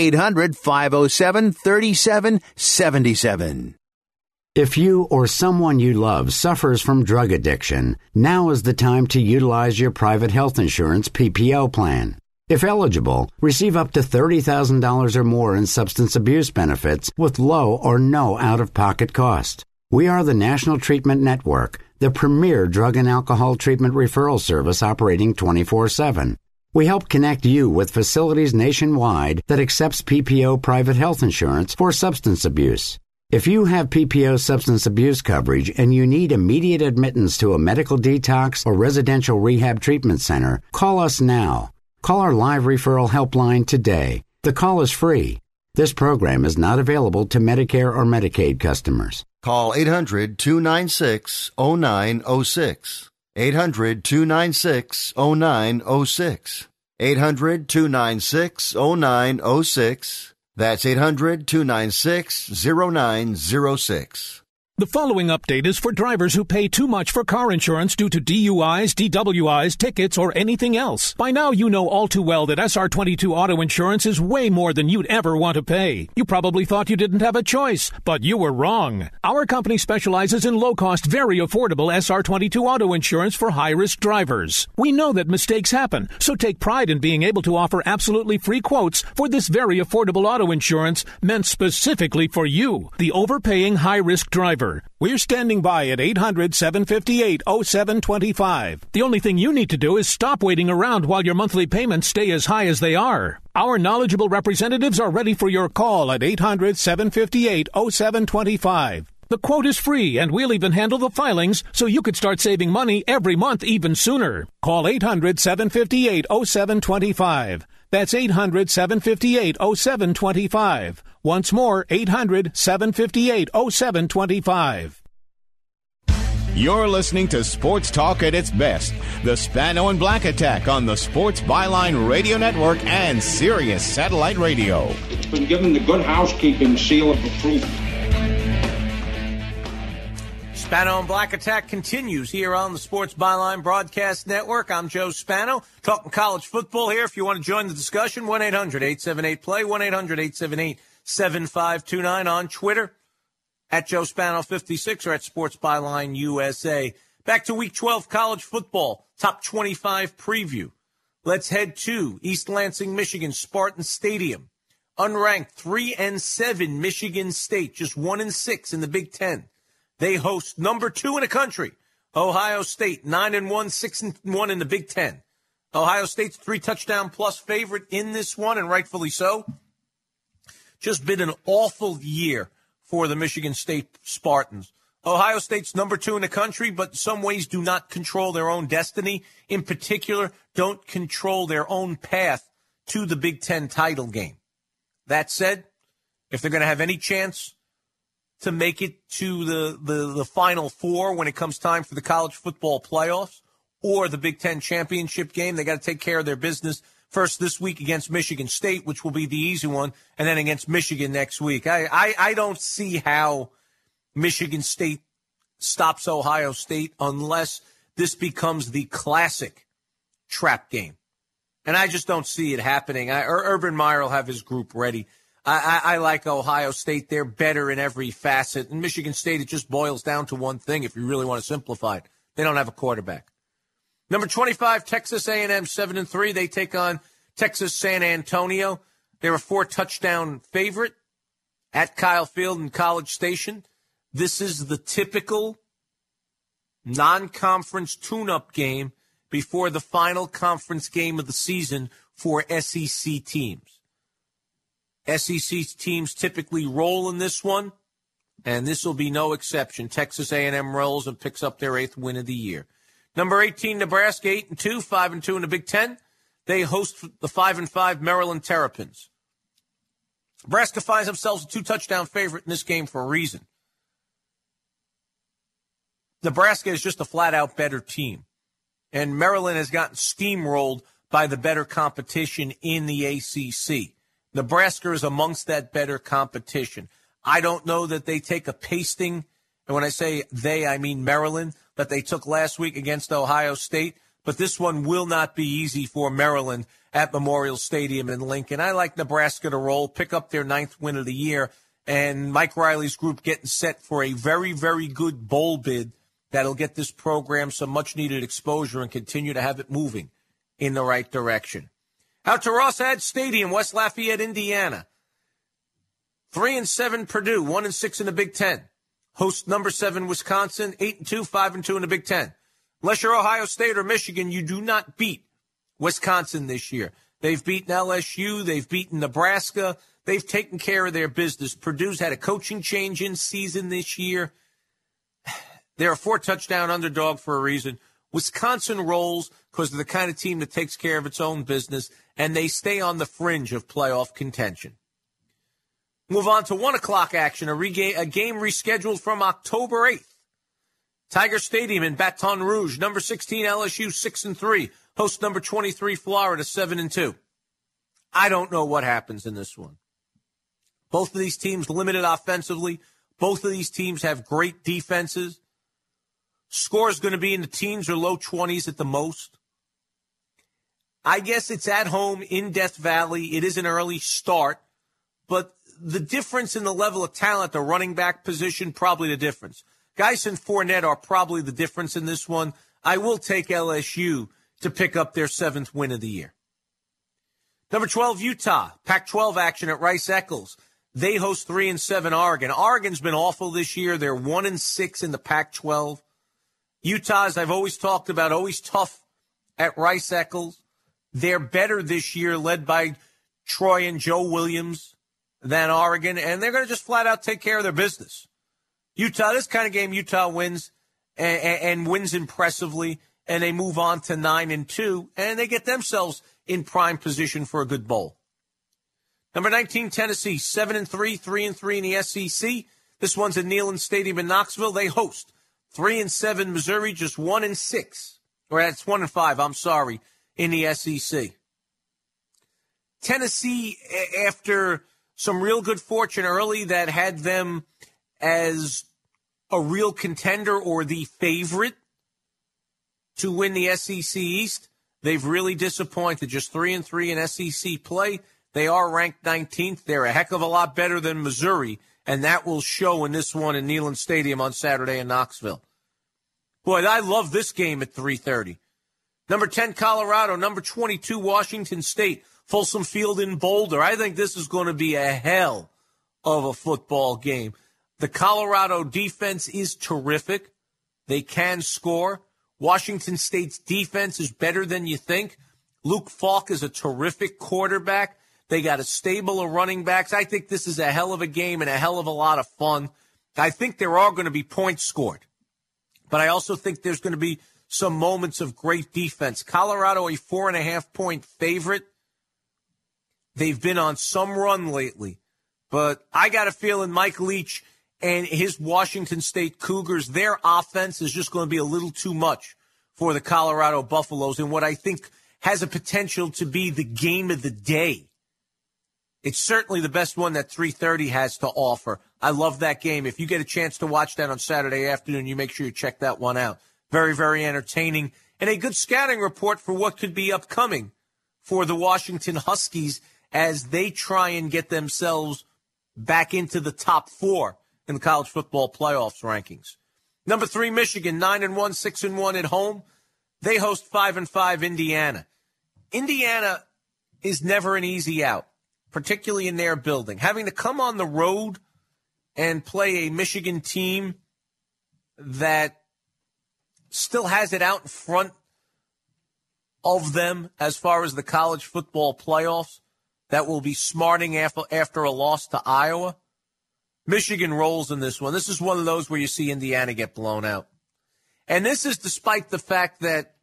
800-507-3777. If you or someone you love suffers from drug addiction, now is the time to utilize your private health insurance PPO plan. If eligible, receive up to $30,000 or more in substance abuse benefits with low or no out-of-pocket cost. We are the National Treatment Network, the premier drug and alcohol treatment referral service operating 24/7. We help connect you with facilities nationwide that accepts PPO private health insurance for substance abuse. If you have PPO substance abuse coverage and you need immediate admittance to a medical detox or residential rehab treatment center, call us now. Call our live referral helpline today. The call is free. This program is not available to Medicare or Medicaid customers. Call 800-296-0906. 800-296-0906. 800-296-0906. That's 800-296-0906. The following update is for drivers who pay too much for car insurance due to DUIs, DWIs, tickets, or anything else. By now, you know all too well that SR22 auto insurance is way more than you'd ever want to pay. You probably thought you didn't have a choice, but you were wrong. Our company specializes in low-cost, very affordable SR22 auto insurance for high-risk drivers. We know that mistakes happen, so take pride in being able to offer absolutely free quotes for this very affordable auto insurance meant specifically for you, the overpaying high-risk driver. We're standing by at 800-758-0725. The only thing you need to do is stop waiting around while your monthly payments stay as high as they are. Our knowledgeable representatives are ready for your call at 800-758-0725. The quote is free, and we'll even handle the filings so you could start saving money every month even sooner. Call 800-758-0725. That's 800-758-0725. Once more, 800-758-0725. You're listening to Sports Talk at its best. The Spano and Black Attack on the Sports Byline Radio Network and Sirius Satellite Radio. It's been given the good housekeeping seal of approval. Spano and Black Attack continues here on the Sports Byline Broadcast Network. I'm Joe Spano, talking college football here. If you want to join the discussion, 1-800-878-PLAY, 1-800-878-7529 on Twitter, at Joe Spano 56 or at Sports Byline USA. Back to Week 12 college football, top 25 preview. Let's head to East Lansing, Michigan, Spartan Stadium. Unranked 3-7 Michigan State, just 1-6 in the Big Ten. They host number 2 in the country, Ohio State, 9-1, 6-1 in the Big Ten. Ohio State's 3-touchdown-plus favorite in this one, and rightfully so. Just been an awful year for the Michigan State Spartans. Ohio State's number 2 in the country, but in some ways do not control their own destiny. In particular, don't control their own path to the Big Ten title game. That said, if they're going to have any chance to make it to the Final Four when it comes time for the college football playoffs or the Big Ten championship game, they got to take care of their business first this week against Michigan State, which will be the easy one, and then against Michigan next week. I don't see how Michigan State stops Ohio State unless this becomes the classic trap game. And I just don't see it happening. Urban Meyer will have his group ready. I like Ohio State. They're better in every facet. In Michigan State, it just boils down to one thing if you really want to simplify it. They don't have a quarterback. Number 25, Texas A&M, 7-3. They take on Texas San Antonio. They're a 4-touchdown favorite at Kyle Field in College Station. This is the typical non-conference tune-up game before the final conference game of the season for SEC teams. SEC teams typically roll in this one, and this will be no exception. Texas A&M rolls and picks up their 8th win of the year. Number 18, Nebraska, 8-2, 5-2 in the Big Ten. They host the 5-5 Maryland Terrapins. Nebraska finds themselves a 2-touchdown favorite in this game for a reason. Nebraska is just a flat-out better team, and Maryland has gotten steamrolled by the better competition in the ACC. Nebraska is amongst that better competition. I don't know that they take a pasting, and when I say they, I mean Maryland, that they took last week against Ohio State, but this one will not be easy for Maryland at Memorial Stadium in Lincoln. I like Nebraska to roll, pick up their 9th win of the year, and Mike Riley's group getting set for a very, very good bowl bid that'll get this program some much-needed exposure and continue to have it moving in the right direction. Out to Ross Ad Stadium, West Lafayette, Indiana. 3-7 Purdue, 1-6 in the Big Ten. Host number 7 Wisconsin, 8-2, 5-2 in the Big Ten. Unless you're Ohio State or Michigan, you do not beat Wisconsin this year. They've beaten LSU. They've beaten Nebraska. They've taken care of their business. Purdue's had a coaching change in season this year. They're a 4-touchdown underdog for a reason. Wisconsin rolls because they're the kind of team that takes care of its own business, and they stay on the fringe of playoff contention. Move on to 1 o'clock action, a game rescheduled from October 8th. Tiger Stadium in Baton Rouge, number 16 LSU 6-3, host number 23 Florida 7-2. I don't know what happens in this one. Both of these teams limited offensively. Both of these teams have great defenses. Score is going to be in the teens or low 20s at the most. I guess it's at home in Death Valley. It is an early start, but the difference in the level of talent, the running back position, probably the difference. Geis and Fournette are probably the difference in this one. I will take LSU to pick up their 7th win of the year. Number 12, Utah. Pac-12 action at Rice-Eccles. They host 3-7 Oregon. Oregon's been awful this year. They're 1-6 in the Pac-12. Utah, as I've always talked about, always tough at Rice-Eccles. They're better this year, led by Troy and Joe Williams, than Oregon, and they're going to just flat out take care of their business. Utah, this kind of game, Utah wins and wins impressively, and they move on to 9-2, and they get themselves in prime position for a good bowl. Number 19, Tennessee, 7-3, 3-3 in the SEC. This one's at Neyland Stadium in Knoxville. They host 3-7 Missouri, just 1-6, or that's 1-5, I'm sorry, in the SEC. Tennessee, after some real good fortune early that had them as a real contender or the favorite to win the SEC East. They've really disappointed. Just 3-3 in SEC play. They are ranked 19th. They're a heck of a lot better than Missouri, and that will show in this one in Neyland Stadium on Saturday in Knoxville. Boy, I love this game at 3:30. Number 10, Colorado. Number 22, Washington State. Folsom Field in Boulder. I think this is going to be a hell of a football game. The Colorado defense is terrific. They can score. Washington State's defense is better than you think. Luke Falk is a terrific quarterback. They got a stable of running backs. I think this is a hell of a game and a hell of a lot of fun. I think there are going to be points scored. But I also think there's going to be some moments of great defense. Colorado, a 4.5-point favorite. They've been on some run lately. But I got a feeling Mike Leach and his Washington State Cougars, their offense is just going to be a little too much for the Colorado Buffaloes in what I think has a potential to be the game of the day. It's certainly the best one that 3:30 has to offer. I love that game. If you get a chance to watch that on Saturday afternoon, you make sure you check that one out. Very, very entertaining. And a good scouting report for what could be upcoming for the Washington Huskies as they try and get themselves back into the top 4 in the college football playoffs rankings. Number 3, Michigan, 9-1, 6-1 at home. They host 5-5 Indiana. Indiana is never an easy out, particularly in their building. Having to come on the road and play a Michigan team that still has it out in front of them as far as the college football playoffs, that will be smarting after a loss to Iowa. Michigan rolls in this one. This is one of those where you see Indiana get blown out. And this is despite the fact that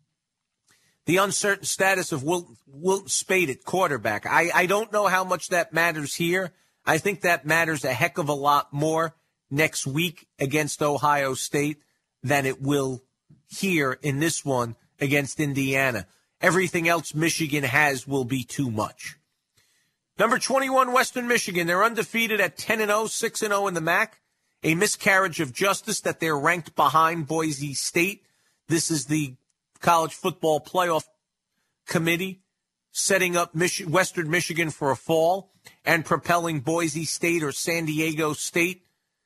the uncertain status of Wilton Speight at quarterback. I don't know how much that matters here. I think that matters a heck of a lot more next week against Ohio State than it will here in this one against Indiana. Everything else Michigan has will be too much. Number 21, Western Michigan. They're undefeated at 10-0, 6-0 in the MAC. A miscarriage of justice that they're ranked behind Boise State. This is the College Football Playoff Committee setting up Western Michigan for a fall and propelling Boise State or San Diego State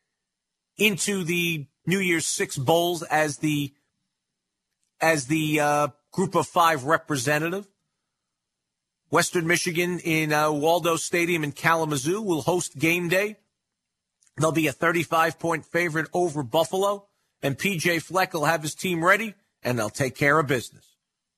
into the New Year's Six Bowls as the Group of 5 representative. Western Michigan in Waldo Stadium in Kalamazoo will host game day. They'll be a 35-point favorite over Buffalo, and P.J. Fleck will have his team ready, and they'll take care of business.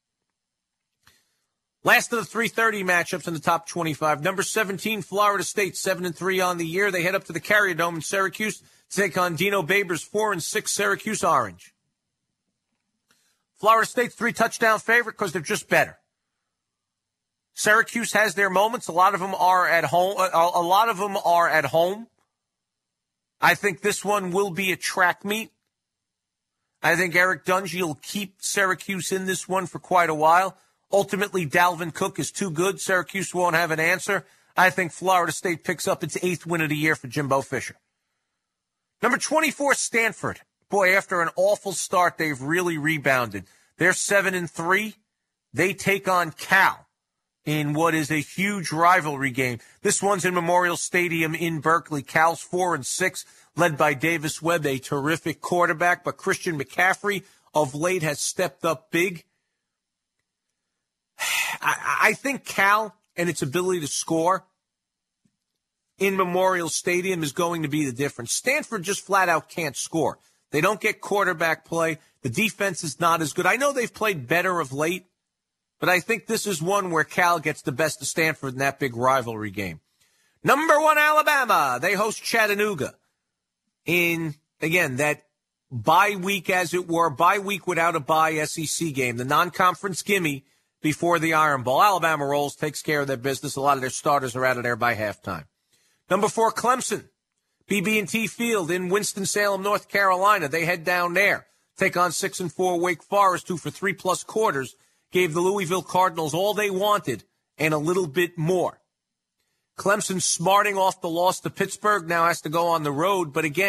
Last of the 3:30 matchups in the top 25. Number 17, Florida State, 7-3 on the year. They head up to the Carrier Dome in Syracuse to take on Dino Babers' 4-6 Syracuse Orange. Florida State's 3-touchdown favorite because they're just better. Syracuse has their moments. A lot of them are at home. I think this one will be a track meet. I think Eric Dungy will keep Syracuse in this one for quite a while. Ultimately, Dalvin Cook is too good. Syracuse won't have an answer. I think Florida State picks up its 8th win of the year for Jimbo Fisher. Number 24, Stanford. Boy, after an awful start, they've really rebounded. They're 7-3. They take on Cal in what is a huge rivalry game. This one's in Memorial Stadium in Berkeley. Cal's 4-6, led by Davis Webb, a terrific quarterback, but Christian McCaffrey of late has stepped up big. I think Cal and its ability to score in Memorial Stadium is going to be the difference. Stanford just flat out can't score. They don't get quarterback play. The defense is not as good. I know they've played better of late, but I think this is one where Cal gets the best of Stanford in that big rivalry game. Number 1, Alabama. They host Chattanooga in, again, that bye week, as it were, bye week without a bye SEC game, the non-conference gimme before the Iron Bowl. Alabama rolls, takes care of their business. A lot of their starters are out of there by halftime. Number 4, Clemson. BB&T Field in Winston-Salem, North Carolina. They head down there, take on 6-4 Wake Forest, who for 3+ quarters gave the Louisville Cardinals all they wanted and a little bit more. Clemson, smarting off the loss to Pittsburgh, now has to go on the road. But again,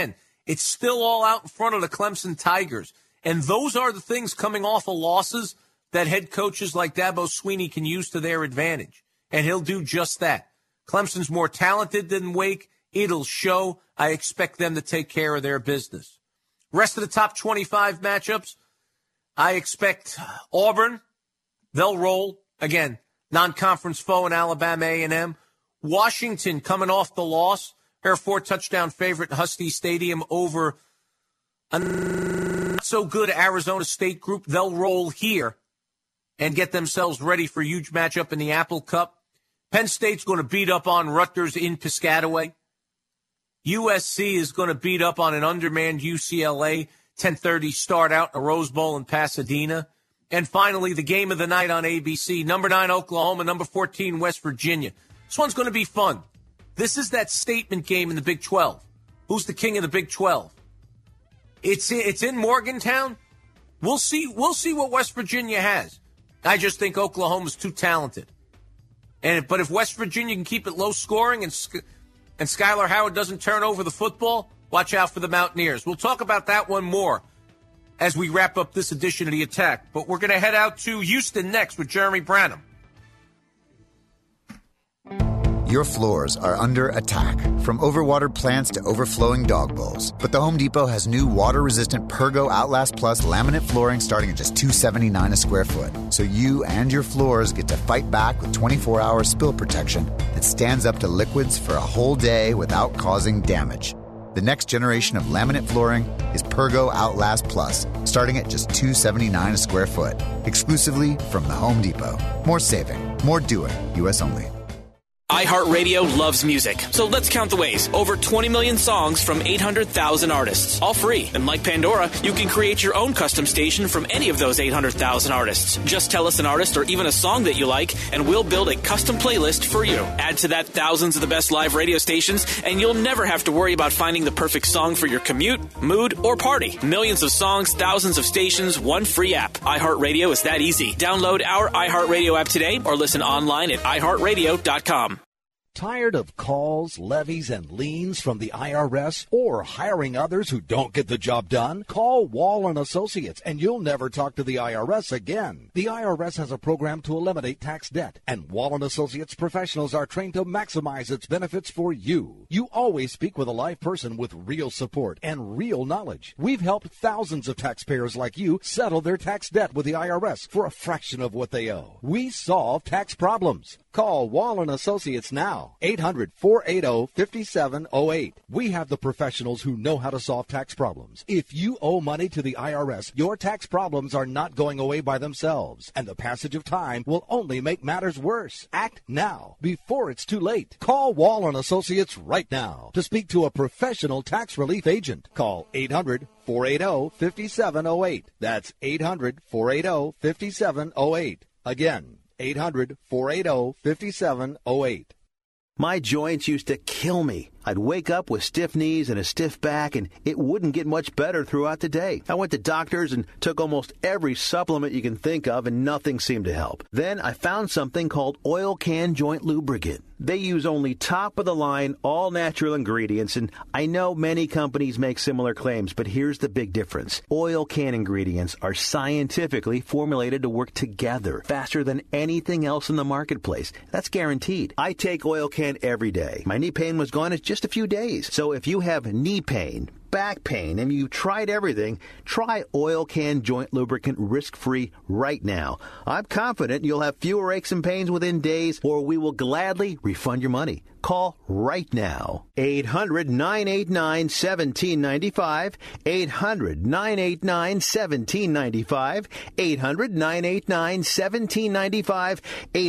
It's still all out in front of the Clemson Tigers. And those are the things coming off of losses that head coaches like Dabo Swinney can use to their advantage. And he'll do just that. Clemson's more talented than Wake. It'll show. I expect them to take care of their business. Rest of the top 25 matchups, I expect Auburn. They'll roll. Again, non-conference foe in Alabama A&M. Washington coming off the loss. They're a 4-touchdown favorite in Husky Stadium over a not-so-good Arizona State group. They'll roll here and get themselves ready for a huge matchup in the Apple Cup. Penn State's going to beat up on Rutgers in Piscataway. USC is going to beat up on an undermanned UCLA. 10:30 start out in a Rose Bowl in Pasadena. And finally, the game of the night on ABC. Number 9, Oklahoma. Number 14, West Virginia. This one's going to be fun. This is that statement game in the Big 12. Who's the king of the Big 12? It's in Morgantown. We'll see what West Virginia has. I just think Oklahoma's too talented. But if West Virginia can keep it low scoring and Skylar Howard doesn't turn over the football, watch out for the Mountaineers. We'll talk about that one more as we wrap up this edition of The Attack. But we're going to head out to Houston next with Jeremy Branham. Your floors are under attack, from overwatered plants to overflowing dog bowls. But the Home Depot has new water-resistant Pergo Outlast Plus laminate flooring starting at just $279 a square foot. So you and your floors get to fight back with 24-hour spill protection that stands up to liquids for a whole day without causing damage. The next generation of laminate flooring is Pergo Outlast Plus, starting at just $279 a square foot, exclusively from the Home Depot. More saving, more doing, U.S. only. iHeartRadio loves music, so let's count the ways. Over 20 million songs from 800,000 artists, all free. And like Pandora, you can create your own custom station from any of those 800,000 artists. Just tell us an artist or even a song that you like, and we'll build a custom playlist for you. Add to that thousands of the best live radio stations, and you'll never have to worry about finding the perfect song for your commute, mood, or party. Millions of songs, thousands of stations, one free app. iHeartRadio is that easy. Download our iHeartRadio app today or listen online at iHeartRadio.com. Tired of calls, levies, and liens from the IRS or hiring others who don't get the job done? Call Wall & Associates and you'll never talk to the IRS again. The IRS has a program to eliminate tax debt, and Wall & Associates professionals are trained to maximize its benefits for you. You always speak with a live person with real support and real knowledge. We've helped thousands of taxpayers like you settle their tax debt with the IRS for a fraction of what they owe. We solve tax problems. Call Wall & Associates now, 800-480-5708. We have the professionals who know how to solve tax problems. If you owe money to the IRS, your tax problems are not going away by themselves, and the passage of time will only make matters worse. Act now, before it's too late. Call Wall & Associates right now to speak to a professional tax relief agent. Call 800-480-5708. That's 800-480-5708. Again, 800-480-5708. My joints used to kill me. I'd wake up with stiff knees and a stiff back, and it wouldn't get much better throughout the day. I went to doctors and took almost every supplement you can think of, and nothing seemed to help. Then I found something called Oil Can Joint Lubricant. They use only top-of-the-line, all-natural ingredients, and I know many companies make similar claims, but here's the big difference. Oil Can ingredients are scientifically formulated to work together faster than anything else in the marketplace. That's guaranteed. I take Oil Can every day. My knee pain was gone in just a few days. So if you have knee pain, back pain, and you've tried everything, try Oil Can Joint Lubricant risk-free right now. I'm confident you'll have fewer aches and pains within days, or we will gladly refund your money. Call right now. 800-989-1795. 800-989-1795. 800-989-1795.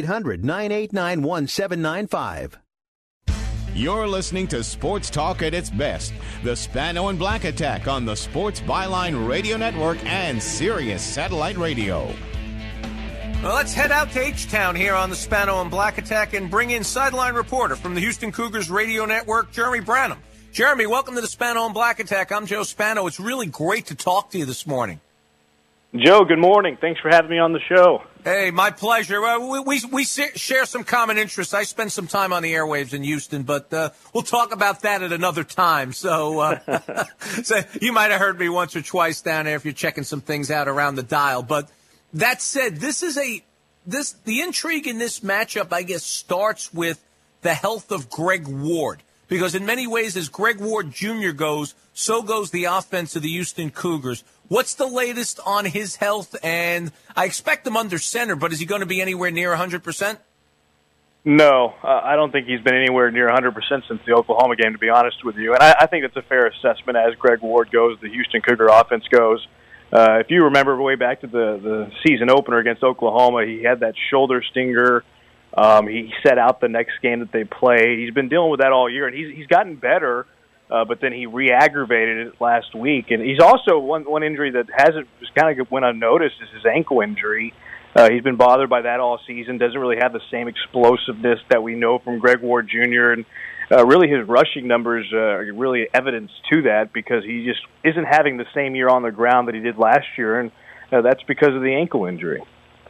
800-989-1795. You're listening to Sports Talk at its best. The Spano and Black Attack on the Sports Byline Radio Network and Sirius Satellite Radio. Well, let's head out to H-Town here on the Spano and Black Attack and bring in sideline reporter from the Houston Cougars Radio Network, Jeremy Branham. Jeremy, welcome to the Spano and Black Attack. I'm Joe Spano. It's really great to talk to you this morning. Joe, good morning. Thanks for having me on the show. Hey, my pleasure. We share some common interests. I spend some time on the airwaves in Houston, but we'll talk about that at another time. So, so you might have heard me once or twice down there if you're checking some things out around the dial. But that said, the intrigue in this matchup, I guess, starts with the health of Greg Ward. Because in many ways, as Greg Ward Jr. goes, so goes the offense of the Houston Cougars. What's the latest on his health? And I expect him under center, but is he going to be anywhere near 100%? No, I don't think he's been anywhere near 100% since the Oklahoma game, to be honest with you. And I think it's a fair assessment as Greg Ward goes, the Houston Cougar offense goes. If you remember way back to the season opener against Oklahoma, he had that shoulder stinger. He set out the next game that they played. He's been dealing with that all year, and he's gotten better, but then he re-aggravated it last week. And he's also one injury that hasn't just kind of went unnoticed is his ankle injury. He's been bothered by that all season, doesn't really have the same explosiveness that we know from Greg Ward Jr., and really his rushing numbers are really evidence to that because he just isn't having the same year on the ground that he did last year, and that's because of the ankle injury.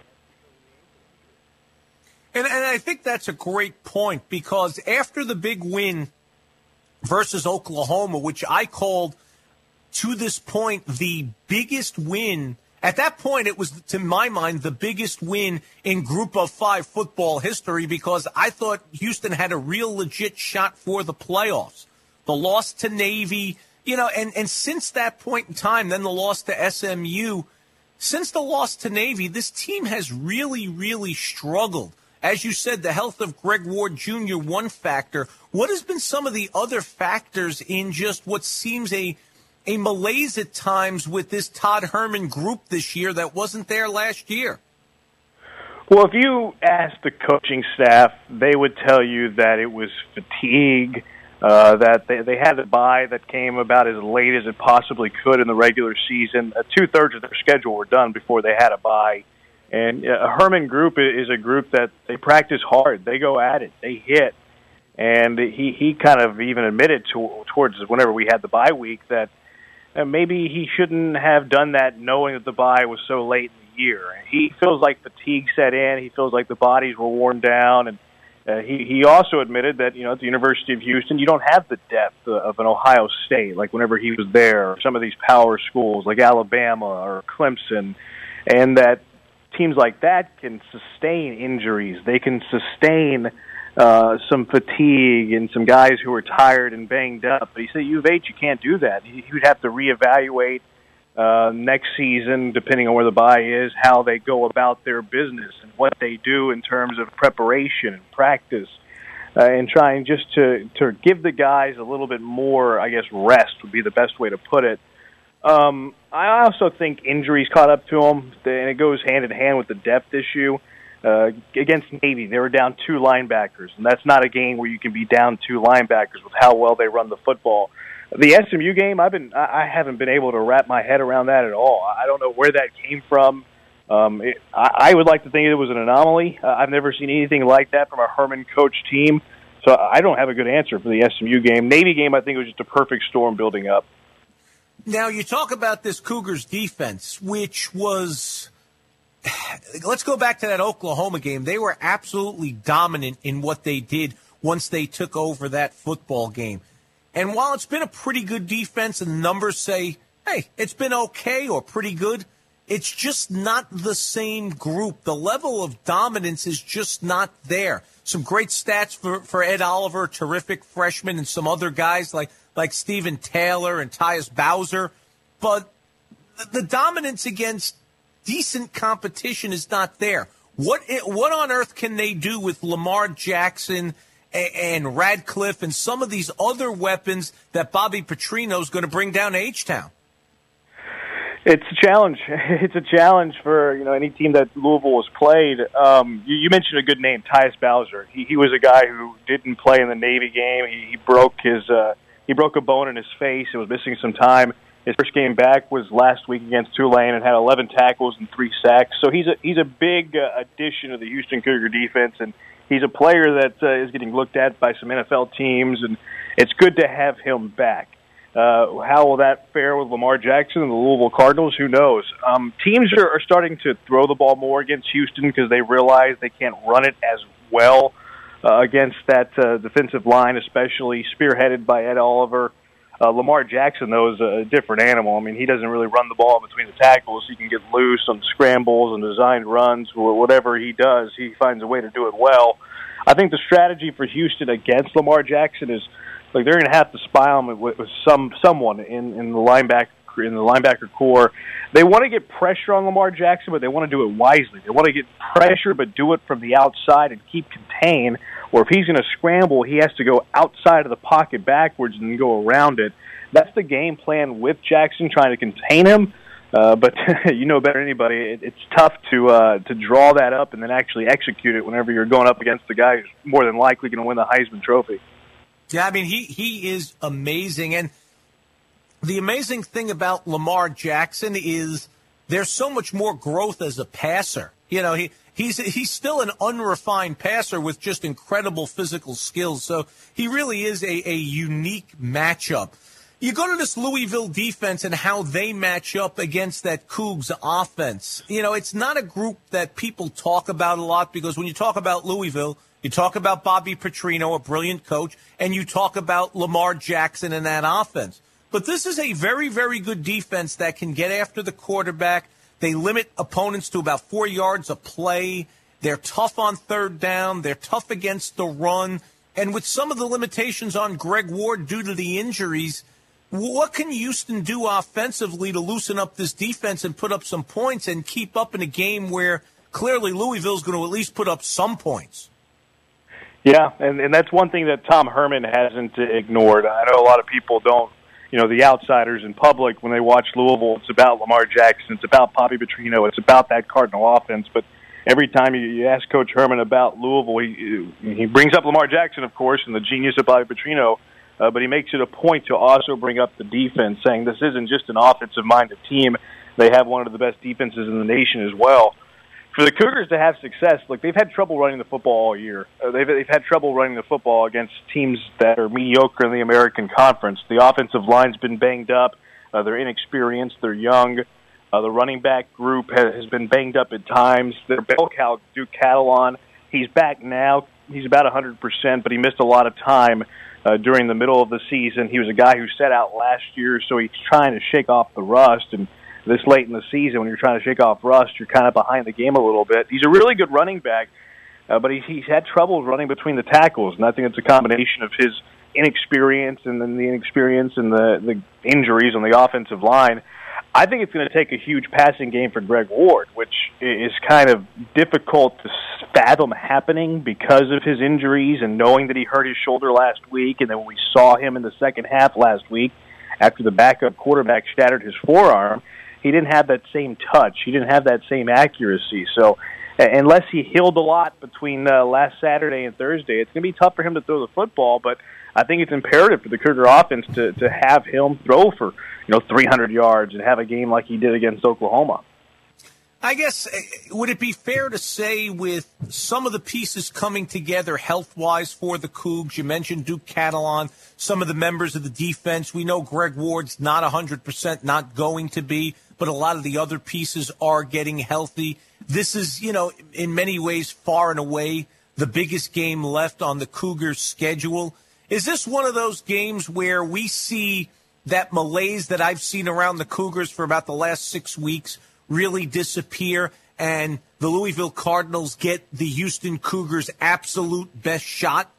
And I think that's a great point because after the big win versus Oklahoma, which I called to this point the biggest win, at that point it was, to my mind, the biggest win in Group of Five football history because I thought Houston had a real legit shot for the playoffs. The loss to Navy, and since that point in time, then the loss to SMU, since the loss to Navy, this team has really, really struggled. As you said, the health of Greg Ward Jr., one factor. What has been some of the other factors in just what seems a malaise at times with this Todd Herman group this year that wasn't there last year? Well, if you ask the coaching staff, they would tell you that it was fatigue, that they had a bye that came about as late as it possibly could in the regular season. 2/3 of their schedule were done before they had a bye. And a Herman group is a group that they practice hard. They go at it. They hit. And he kind of even admitted towards whenever we had the bye week that maybe he shouldn't have done that knowing that the bye was so late in the year. He feels like fatigue set in. He feels like the bodies were worn down. And he also admitted that, at the University of Houston, you don't have the depth of an Ohio State, like whenever he was there, or some of these power schools like Alabama or Clemson, and that teams like that can sustain injuries. They can sustain some fatigue and some guys who are tired and banged up. But he said, U of H, you can't do that. He would have to reevaluate next season, depending on where the bye is, how they go about their business and what they do in terms of preparation and practice, and trying just to give the guys a little bit more, I guess, rest would be the best way to put it. I also think injuries caught up to him, and it goes hand in hand with the depth issue. Against Navy, they were down 2 linebackers, and that's not a game where you can be down 2 linebackers with how well they run the football. The SMU game, I haven't been able to wrap my head around that at all. I don't know where that came from. I would like to think it was an anomaly. I've never seen anything like that from a Herman coach team, so I don't have a good answer for the SMU game. Navy game, I think it was just a perfect storm building up. Now, you talk about this Cougars defense, which was, let's go back to that Oklahoma game. They were absolutely dominant in what they did once they took over that football game. And while it's been a pretty good defense and the numbers say, hey, it's been okay or pretty good, it's just not the same group. The level of dominance is just not there. Some great stats for Ed Oliver, terrific freshman, and some other guys like Stephen Taylor and Tyus Bowser. But the dominance against decent competition is not there. What on earth can they do with Lamar Jackson and Radcliffe and some of these other weapons that Bobby Petrino is going to bring down to H-Town? It's a challenge. It's a challenge for any team that Louisville has played. You mentioned a good name, Tyus Bowser. He was a guy who didn't play in the Navy game. He broke a bone in his face. It was missing some time. His first game back was last week against Tulane and had 11 tackles and 3 sacks. So he's a big addition to the Houston Cougar defense, and he's a player that is getting looked at by some NFL teams, and it's good to have him back. How will that fare with Lamar Jackson and the Louisville Cardinals? Who knows? Teams are starting to throw the ball more against Houston because they realize they can't run it as well against that defensive line, especially spearheaded by Ed Oliver. Lamar Jackson, though, is a different animal. I mean, he doesn't really run the ball between the tackles. He can get loose on scrambles and designed runs. Whatever he does, he finds a way to do it well. I think the strategy for Houston against Lamar Jackson is, like, they're going to have to spy him with someone in the linebacker core. They want to get pressure on Lamar Jackson, but they want to do it wisely. They want to get pressure, but do it from the outside and keep contained. Or if he's going to scramble, he has to go outside of the pocket backwards and then go around it. That's the game plan with Jackson, trying to contain him. But you know better than anybody, it's tough to draw that up and then actually execute it whenever you're going up against the guy who's more than likely going to win the Heisman Trophy. Yeah, I mean, he is amazing. And the amazing thing about Lamar Jackson is there's so much more growth as a passer. You know, he's still an unrefined passer with just incredible physical skills. So he really is a unique matchup. You go to this Louisville defense and how they match up against that Cougs offense. You know, it's not a group that people talk about a lot because when you talk about Louisville, you talk about Bobby Petrino, a brilliant coach, and you talk about Lamar Jackson and that offense. But this is a very, very good defense that can get after the quarterback. They limit opponents to about 4 yards a play. They're tough on third down. They're tough against the run. And with some of the limitations on Greg Ward due to the injuries, what can Houston do offensively to loosen up this defense and put up some points and keep up in a game where clearly Louisville's going to at least put up some points? Yeah, and that's one thing that Tom Herman hasn't ignored. I know a lot of people don't, you know, the outsiders in public, when they watch Louisville, it's about Lamar Jackson, it's about Bobby Petrino, it's about that Cardinal offense. But every time you ask Coach Herman about Louisville, he brings up Lamar Jackson, of course, and the genius of Bobby Petrino, but he makes it a point to also bring up the defense, saying this isn't just an offensive-minded team. They have one of the best defenses in the nation as well. For the Cougars to have success, look, they've had trouble running the football all year. They've had trouble running the football against teams that are mediocre in the American Conference. The offensive line's been banged up. They're inexperienced. They're young. The running back group has been banged up at times. Their bell cow, Duke Catalon, he's back now. He's about 100%, but he missed a lot of time during the middle of the season. He was a guy who sat out last year, so he's trying to shake off the rust. And this late in the season, when you're trying to shake off rust, you're kind of behind the game a little bit. He's a really good running back, but he's had trouble running between the tackles, and I think it's a combination of his inexperience and then the inexperience and the injuries on the offensive line. I think it's going to take a huge passing game for Greg Ward, which is kind of difficult to fathom happening because of his injuries and knowing that he hurt his shoulder last week, and then when we saw him in the second half last week after the backup quarterback shattered his forearm, he didn't have that same touch. He didn't have that same accuracy. So unless he healed a lot between last Saturday and Thursday, it's going to be tough for him to throw the football, but I think it's imperative for the Cougar offense to have him throw for 300 yards and have a game like he did against Oklahoma. I guess, would it be fair to say with some of the pieces coming together health-wise for the Cougs, you mentioned Duke Catalon, some of the members of the defense, we know Greg Ward's not 100%, not going to be, but a lot of the other pieces are getting healthy. This is, in many ways far and away the biggest game left on the Cougars' schedule. Is this one of those games where we see that malaise that I've seen around the Cougars for about the last 6 weeks really disappear and the Louisville Cardinals get the Houston Cougars' absolute best shot?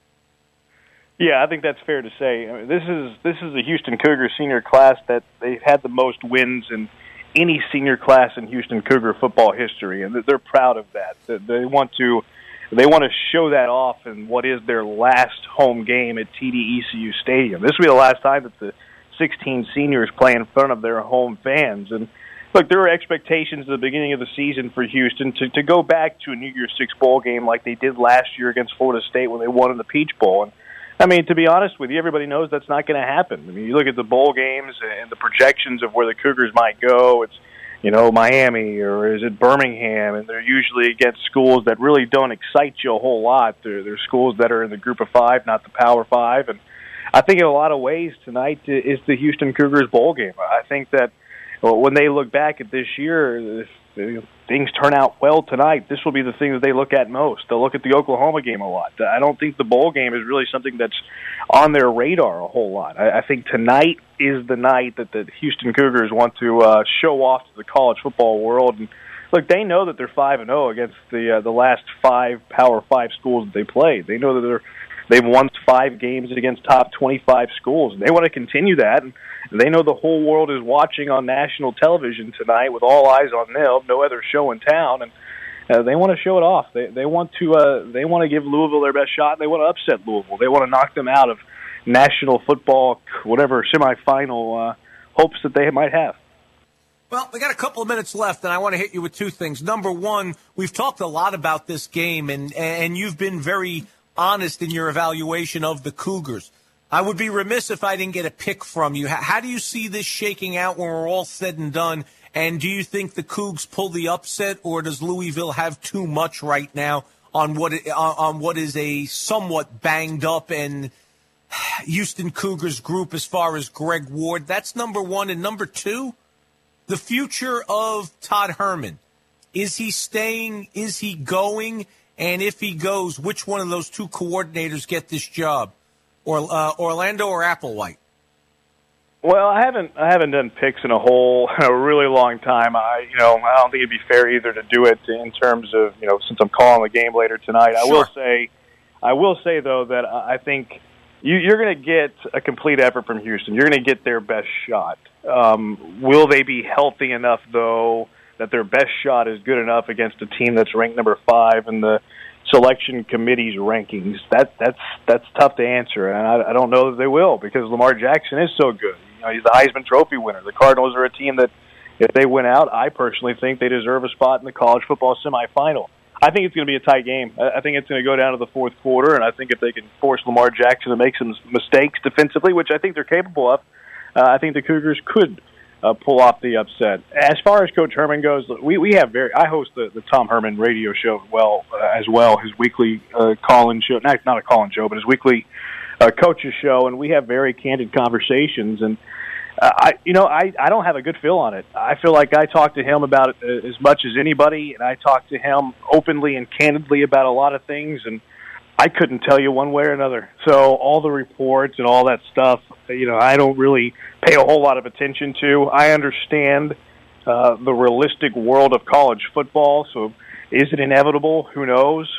Yeah, I think that's fair to say. I mean, this is the Houston Cougars senior class that they've had the most wins in any senior class in Houston Cougar football history, and they're proud of that. They want to show that off in what is their last home game at TD-ECU Stadium. This will be the last time that the 16 seniors play in front of their home fans. And look, there were expectations at the beginning of the season for Houston to go back to a New Year's Six bowl game like they did last year against Florida State when they won in the Peach Bowl. And I mean, to be honest with you, everybody knows that's not going to happen. I mean, you look at the bowl games and the projections of where the Cougars might go. It's, Miami or is it Birmingham, and they're usually against schools that really don't excite you a whole lot. They're schools that are in the Group of Five, not the Power Five, and I think in a lot of ways tonight is the Houston Cougars bowl game. I think that when they look back at this year, if things turn out well tonight, this will be the thing that they look at most. They'll look at the Oklahoma game a lot. I don't think the bowl game is really something that's on their radar a whole lot. I think tonight is the night that the Houston Cougars want to show off to the college football world. And look, they know that they're 5-0 against the last 5 Power 5 schools that they played. They know that they've won 5 games against top 25 schools, and they want to continue that. And they know the whole world is watching on national television tonight with all eyes on them, no other show in town, and they want to show it off. They want to give Louisville their best shot. They want to upset Louisville. They want to knock them out of national football, whatever semifinal hopes that they might have. Well, we got a couple of minutes left, and I want to hit you with 2 things. Number one, we've talked a lot about this game, and you've been very honest in your evaluation of the Cougars. I would be remiss if I didn't get a pick from you. How do you see this shaking out when we're all said and done? And do you think the Cougs pull the upset, or does Louisville have too much right now on what is a somewhat banged up and Houston Cougars group as far as Greg Ward? That's number one. And number 2, the future of Todd Herman. Is he staying? Is he going? And if he goes, which one of those 2 coordinators get this job? Or Orlando or Applewhite? Well, I haven't done picks in a really long time. I don't think it'd be fair either to do it in terms of, since I'm calling the game later tonight. Sure. I will say though that I think you're going to get a complete effort from Houston. You're going to get their best shot. Will they be healthy enough though that their best shot is good enough against a team that's ranked number 5 in the selection committee's rankings? That's tough to answer, and I don't know that they will, because Lamar Jackson is so good. He's the Heisman Trophy winner. The Cardinals are a team that, if they win out, I personally think they deserve a spot in the college football semifinal. I think it's going to be a tight game. I think it's going to go down to the 4th quarter, and I think if they can force Lamar Jackson to make some mistakes defensively, which I think they're capable of, I think the Cougars could pull off the upset. As far as Coach Herman goes, we have I host the Tom Herman radio show as well, his weekly call-in show, not a call-in show, but his weekly coaches show, and we have very candid conversations. And I don't have a good feel on it. I feel like I talk to him about it as much as anybody, and I talk to him openly and candidly about a lot of things, and I couldn't tell you one way or another. So all the reports and all that stuff, I don't really pay a whole lot of attention to. I understand the realistic world of college football. So is it inevitable? Who knows?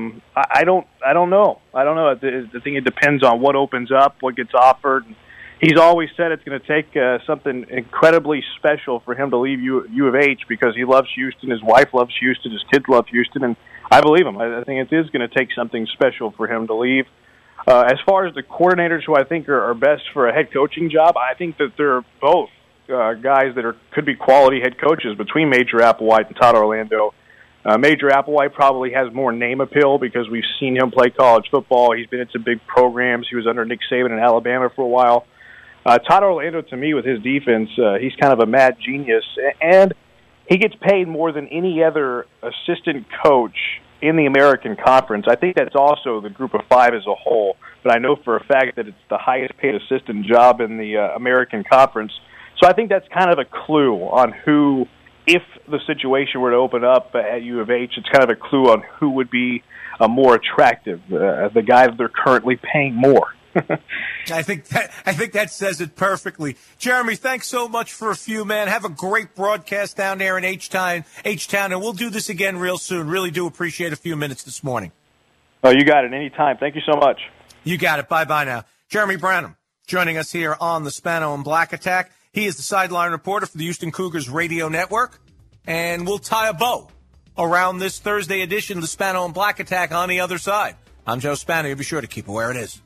I don't know. I don't know. I think it depends on what opens up, what gets offered. He's always said it's going to take something incredibly special for him to leave U of H, because he loves Houston, his wife loves Houston, his kids love Houston, and I believe him. I think it is going to take something special for him to leave. As far as the coordinators who I think are best for a head coaching job, I think that they're both guys that could be quality head coaches between Major Applewhite and Todd Orlando. Major Applewhite probably has more name appeal because we've seen him play college football. He's been into big programs. He was under Nick Saban in Alabama for a while. Todd Orlando, to me, with his defense, he's kind of a mad genius, and he gets paid more than any other assistant coach in the American Conference. I think that's also the group of 5 as a whole, but I know for a fact that it's the highest paid assistant job in the American Conference. So I think that's kind of a clue on who, if the situation were to open up at U of H, it's kind of a clue on who would be more attractive, the guy that they're currently paying more. I think that says it perfectly. Jeremy, thanks so much for a few, man. Have a great broadcast down there in H-Town, and we'll do this again real soon. Really do appreciate a few minutes this morning. Oh, you got it. Anytime. Thank you so much. You got it. Bye-bye now. Jeremy Branham joining us here on the Spano and Black Attack. He is the sideline reporter for the Houston Cougars Radio Network, and we'll tie a bow around this Thursday edition of the Spano and Black Attack on the other side. I'm Joe Spano. You'll be sure to keep it where it is.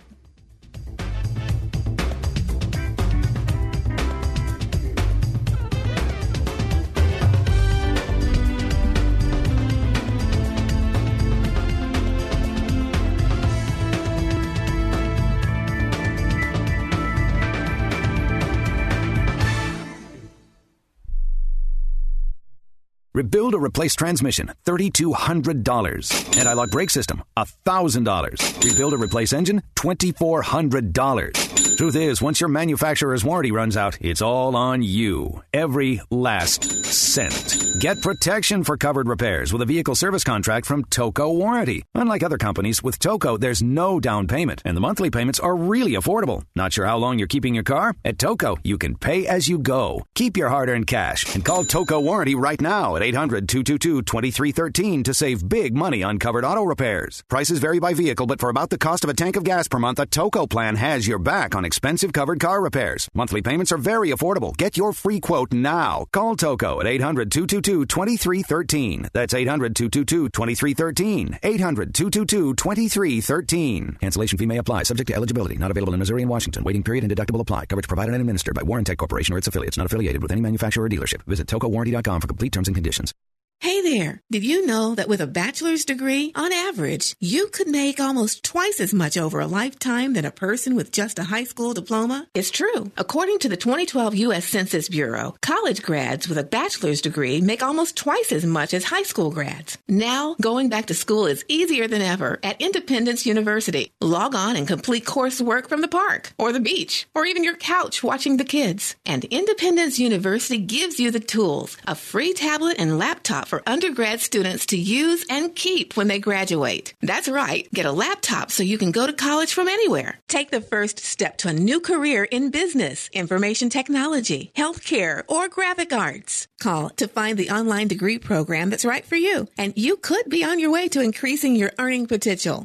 Rebuild or replace transmission, $3,200. Anti-lock brake system, $1,000. Rebuild or replace engine, $2,400. Truth is, once your manufacturer's warranty runs out, it's all on you. Every last cent. Get protection for covered repairs with a vehicle service contract from Toco Warranty. Unlike other companies, with Toco, there's no down payment, and the monthly payments are really affordable. Not sure how long you're keeping your car? At Toco, you can pay as you go. Keep your hard-earned cash and call Toco Warranty right now at 800-222-2313 to save big money on covered auto repairs. Prices vary by vehicle, but for about the cost of a tank of gas per month, a Toco plan has your back on expensive covered car repairs. Monthly payments are very affordable. Get your free quote now. Call Toco at 800-222-2313. That's 800-222-2313. 800-222-2313. Cancellation fee may apply, subject to eligibility. Not available in Missouri and Washington. Waiting period and deductible apply. Coverage provided and administered by Warrantech Corporation or its affiliates. Not affiliated with any manufacturer or dealership. Visit TocoWarranty.com for complete terms and conditions. Hey there! Did you know that with a bachelor's degree, on average, you could make almost twice as much over a lifetime than a person with just a high school diploma? It's true. According to the 2012 U.S. Census Bureau, college grads with a bachelor's degree make almost twice as much as high school grads. Now, going back to school is easier than ever at Independence University. Log on and complete coursework from the park, or the beach, or even your couch watching the kids. And Independence University gives you the tools, a free tablet and laptop for undergrad students to use and keep when they graduate. That's right. Get a laptop so you can go to college from anywhere. Take the first step to a new career in business, information technology, healthcare, or graphic arts. Call to find the online degree program that's right for you, and you could be on your way to increasing your earning potential.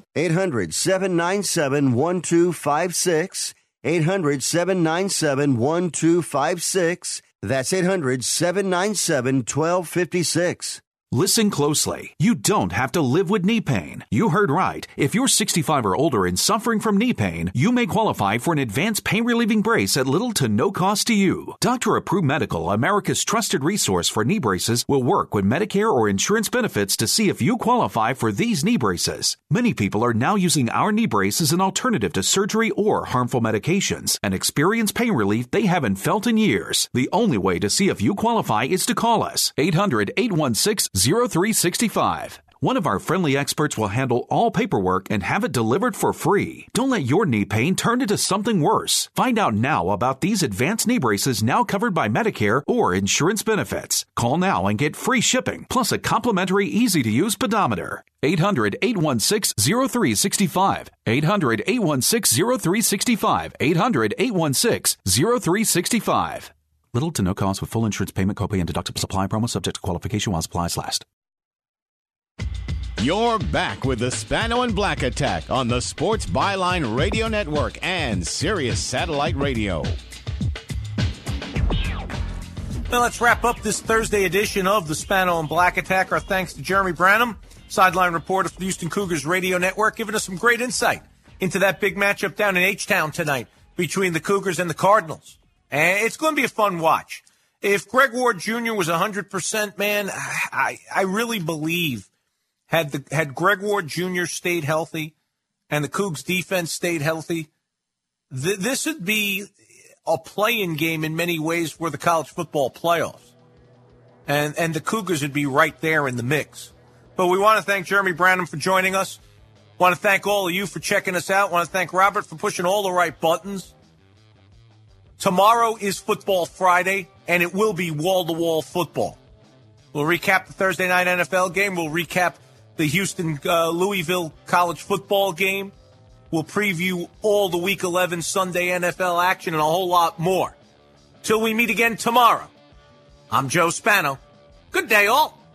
800-797-1256. 800-797-1256. That's 800-797-1256. Listen closely. You don't have to live with knee pain. You heard right. If you're 65 or older and suffering from knee pain, you may qualify for an advanced pain-relieving brace at little to no cost to you. Dr. Approved Medical, America's trusted resource for knee braces, will work with Medicare or insurance benefits to see if you qualify for these knee braces. Many people are now using our knee brace as an alternative to surgery or harmful medications and experience pain relief they haven't felt in years. The only way to see if you qualify is to call us. 800-816-0365. One of our friendly experts will handle all paperwork and have it delivered for free. Don't let your knee pain turn into something worse. Find out now about these advanced knee braces now covered by Medicare or insurance benefits. Call now and get free shipping, plus a complimentary easy-to-use pedometer. 800-816-0365. 800-816-0365. 800-816-0365. Little to no cost with full insurance payment, copay, and deductible supply promo subject to qualification while supplies last. You're back with the Spano and Black Attack on the Sports Byline Radio Network and Sirius Satellite Radio. Well, let's wrap up this Thursday edition of the Spano and Black Attack. Our thanks to Jeremy Branham, sideline reporter for the Houston Cougars Radio Network, giving us some great insight into that big matchup down in H-Town tonight between the Cougars and the Cardinals. And it's going to be a fun watch. If Greg Ward Jr. was 100%, man, I really believe had Greg Ward Jr. stayed healthy and the Cougs defense stayed healthy, this would be a play-in game in many ways for the college football playoffs. And the Cougars would be right there in the mix. But we want to thank Jeremy Branham for joining us. Want to thank all of you for checking us out. Want to thank Robert for pushing all the right buttons. Tomorrow is Football Friday, and it will be wall-to-wall football. We'll recap the Thursday night NFL game. We'll recap the Houston-Louisville college football game. We'll preview all the Week 11 Sunday NFL action and a whole lot more. Till we meet again tomorrow, I'm Joe Spano. Good day, all.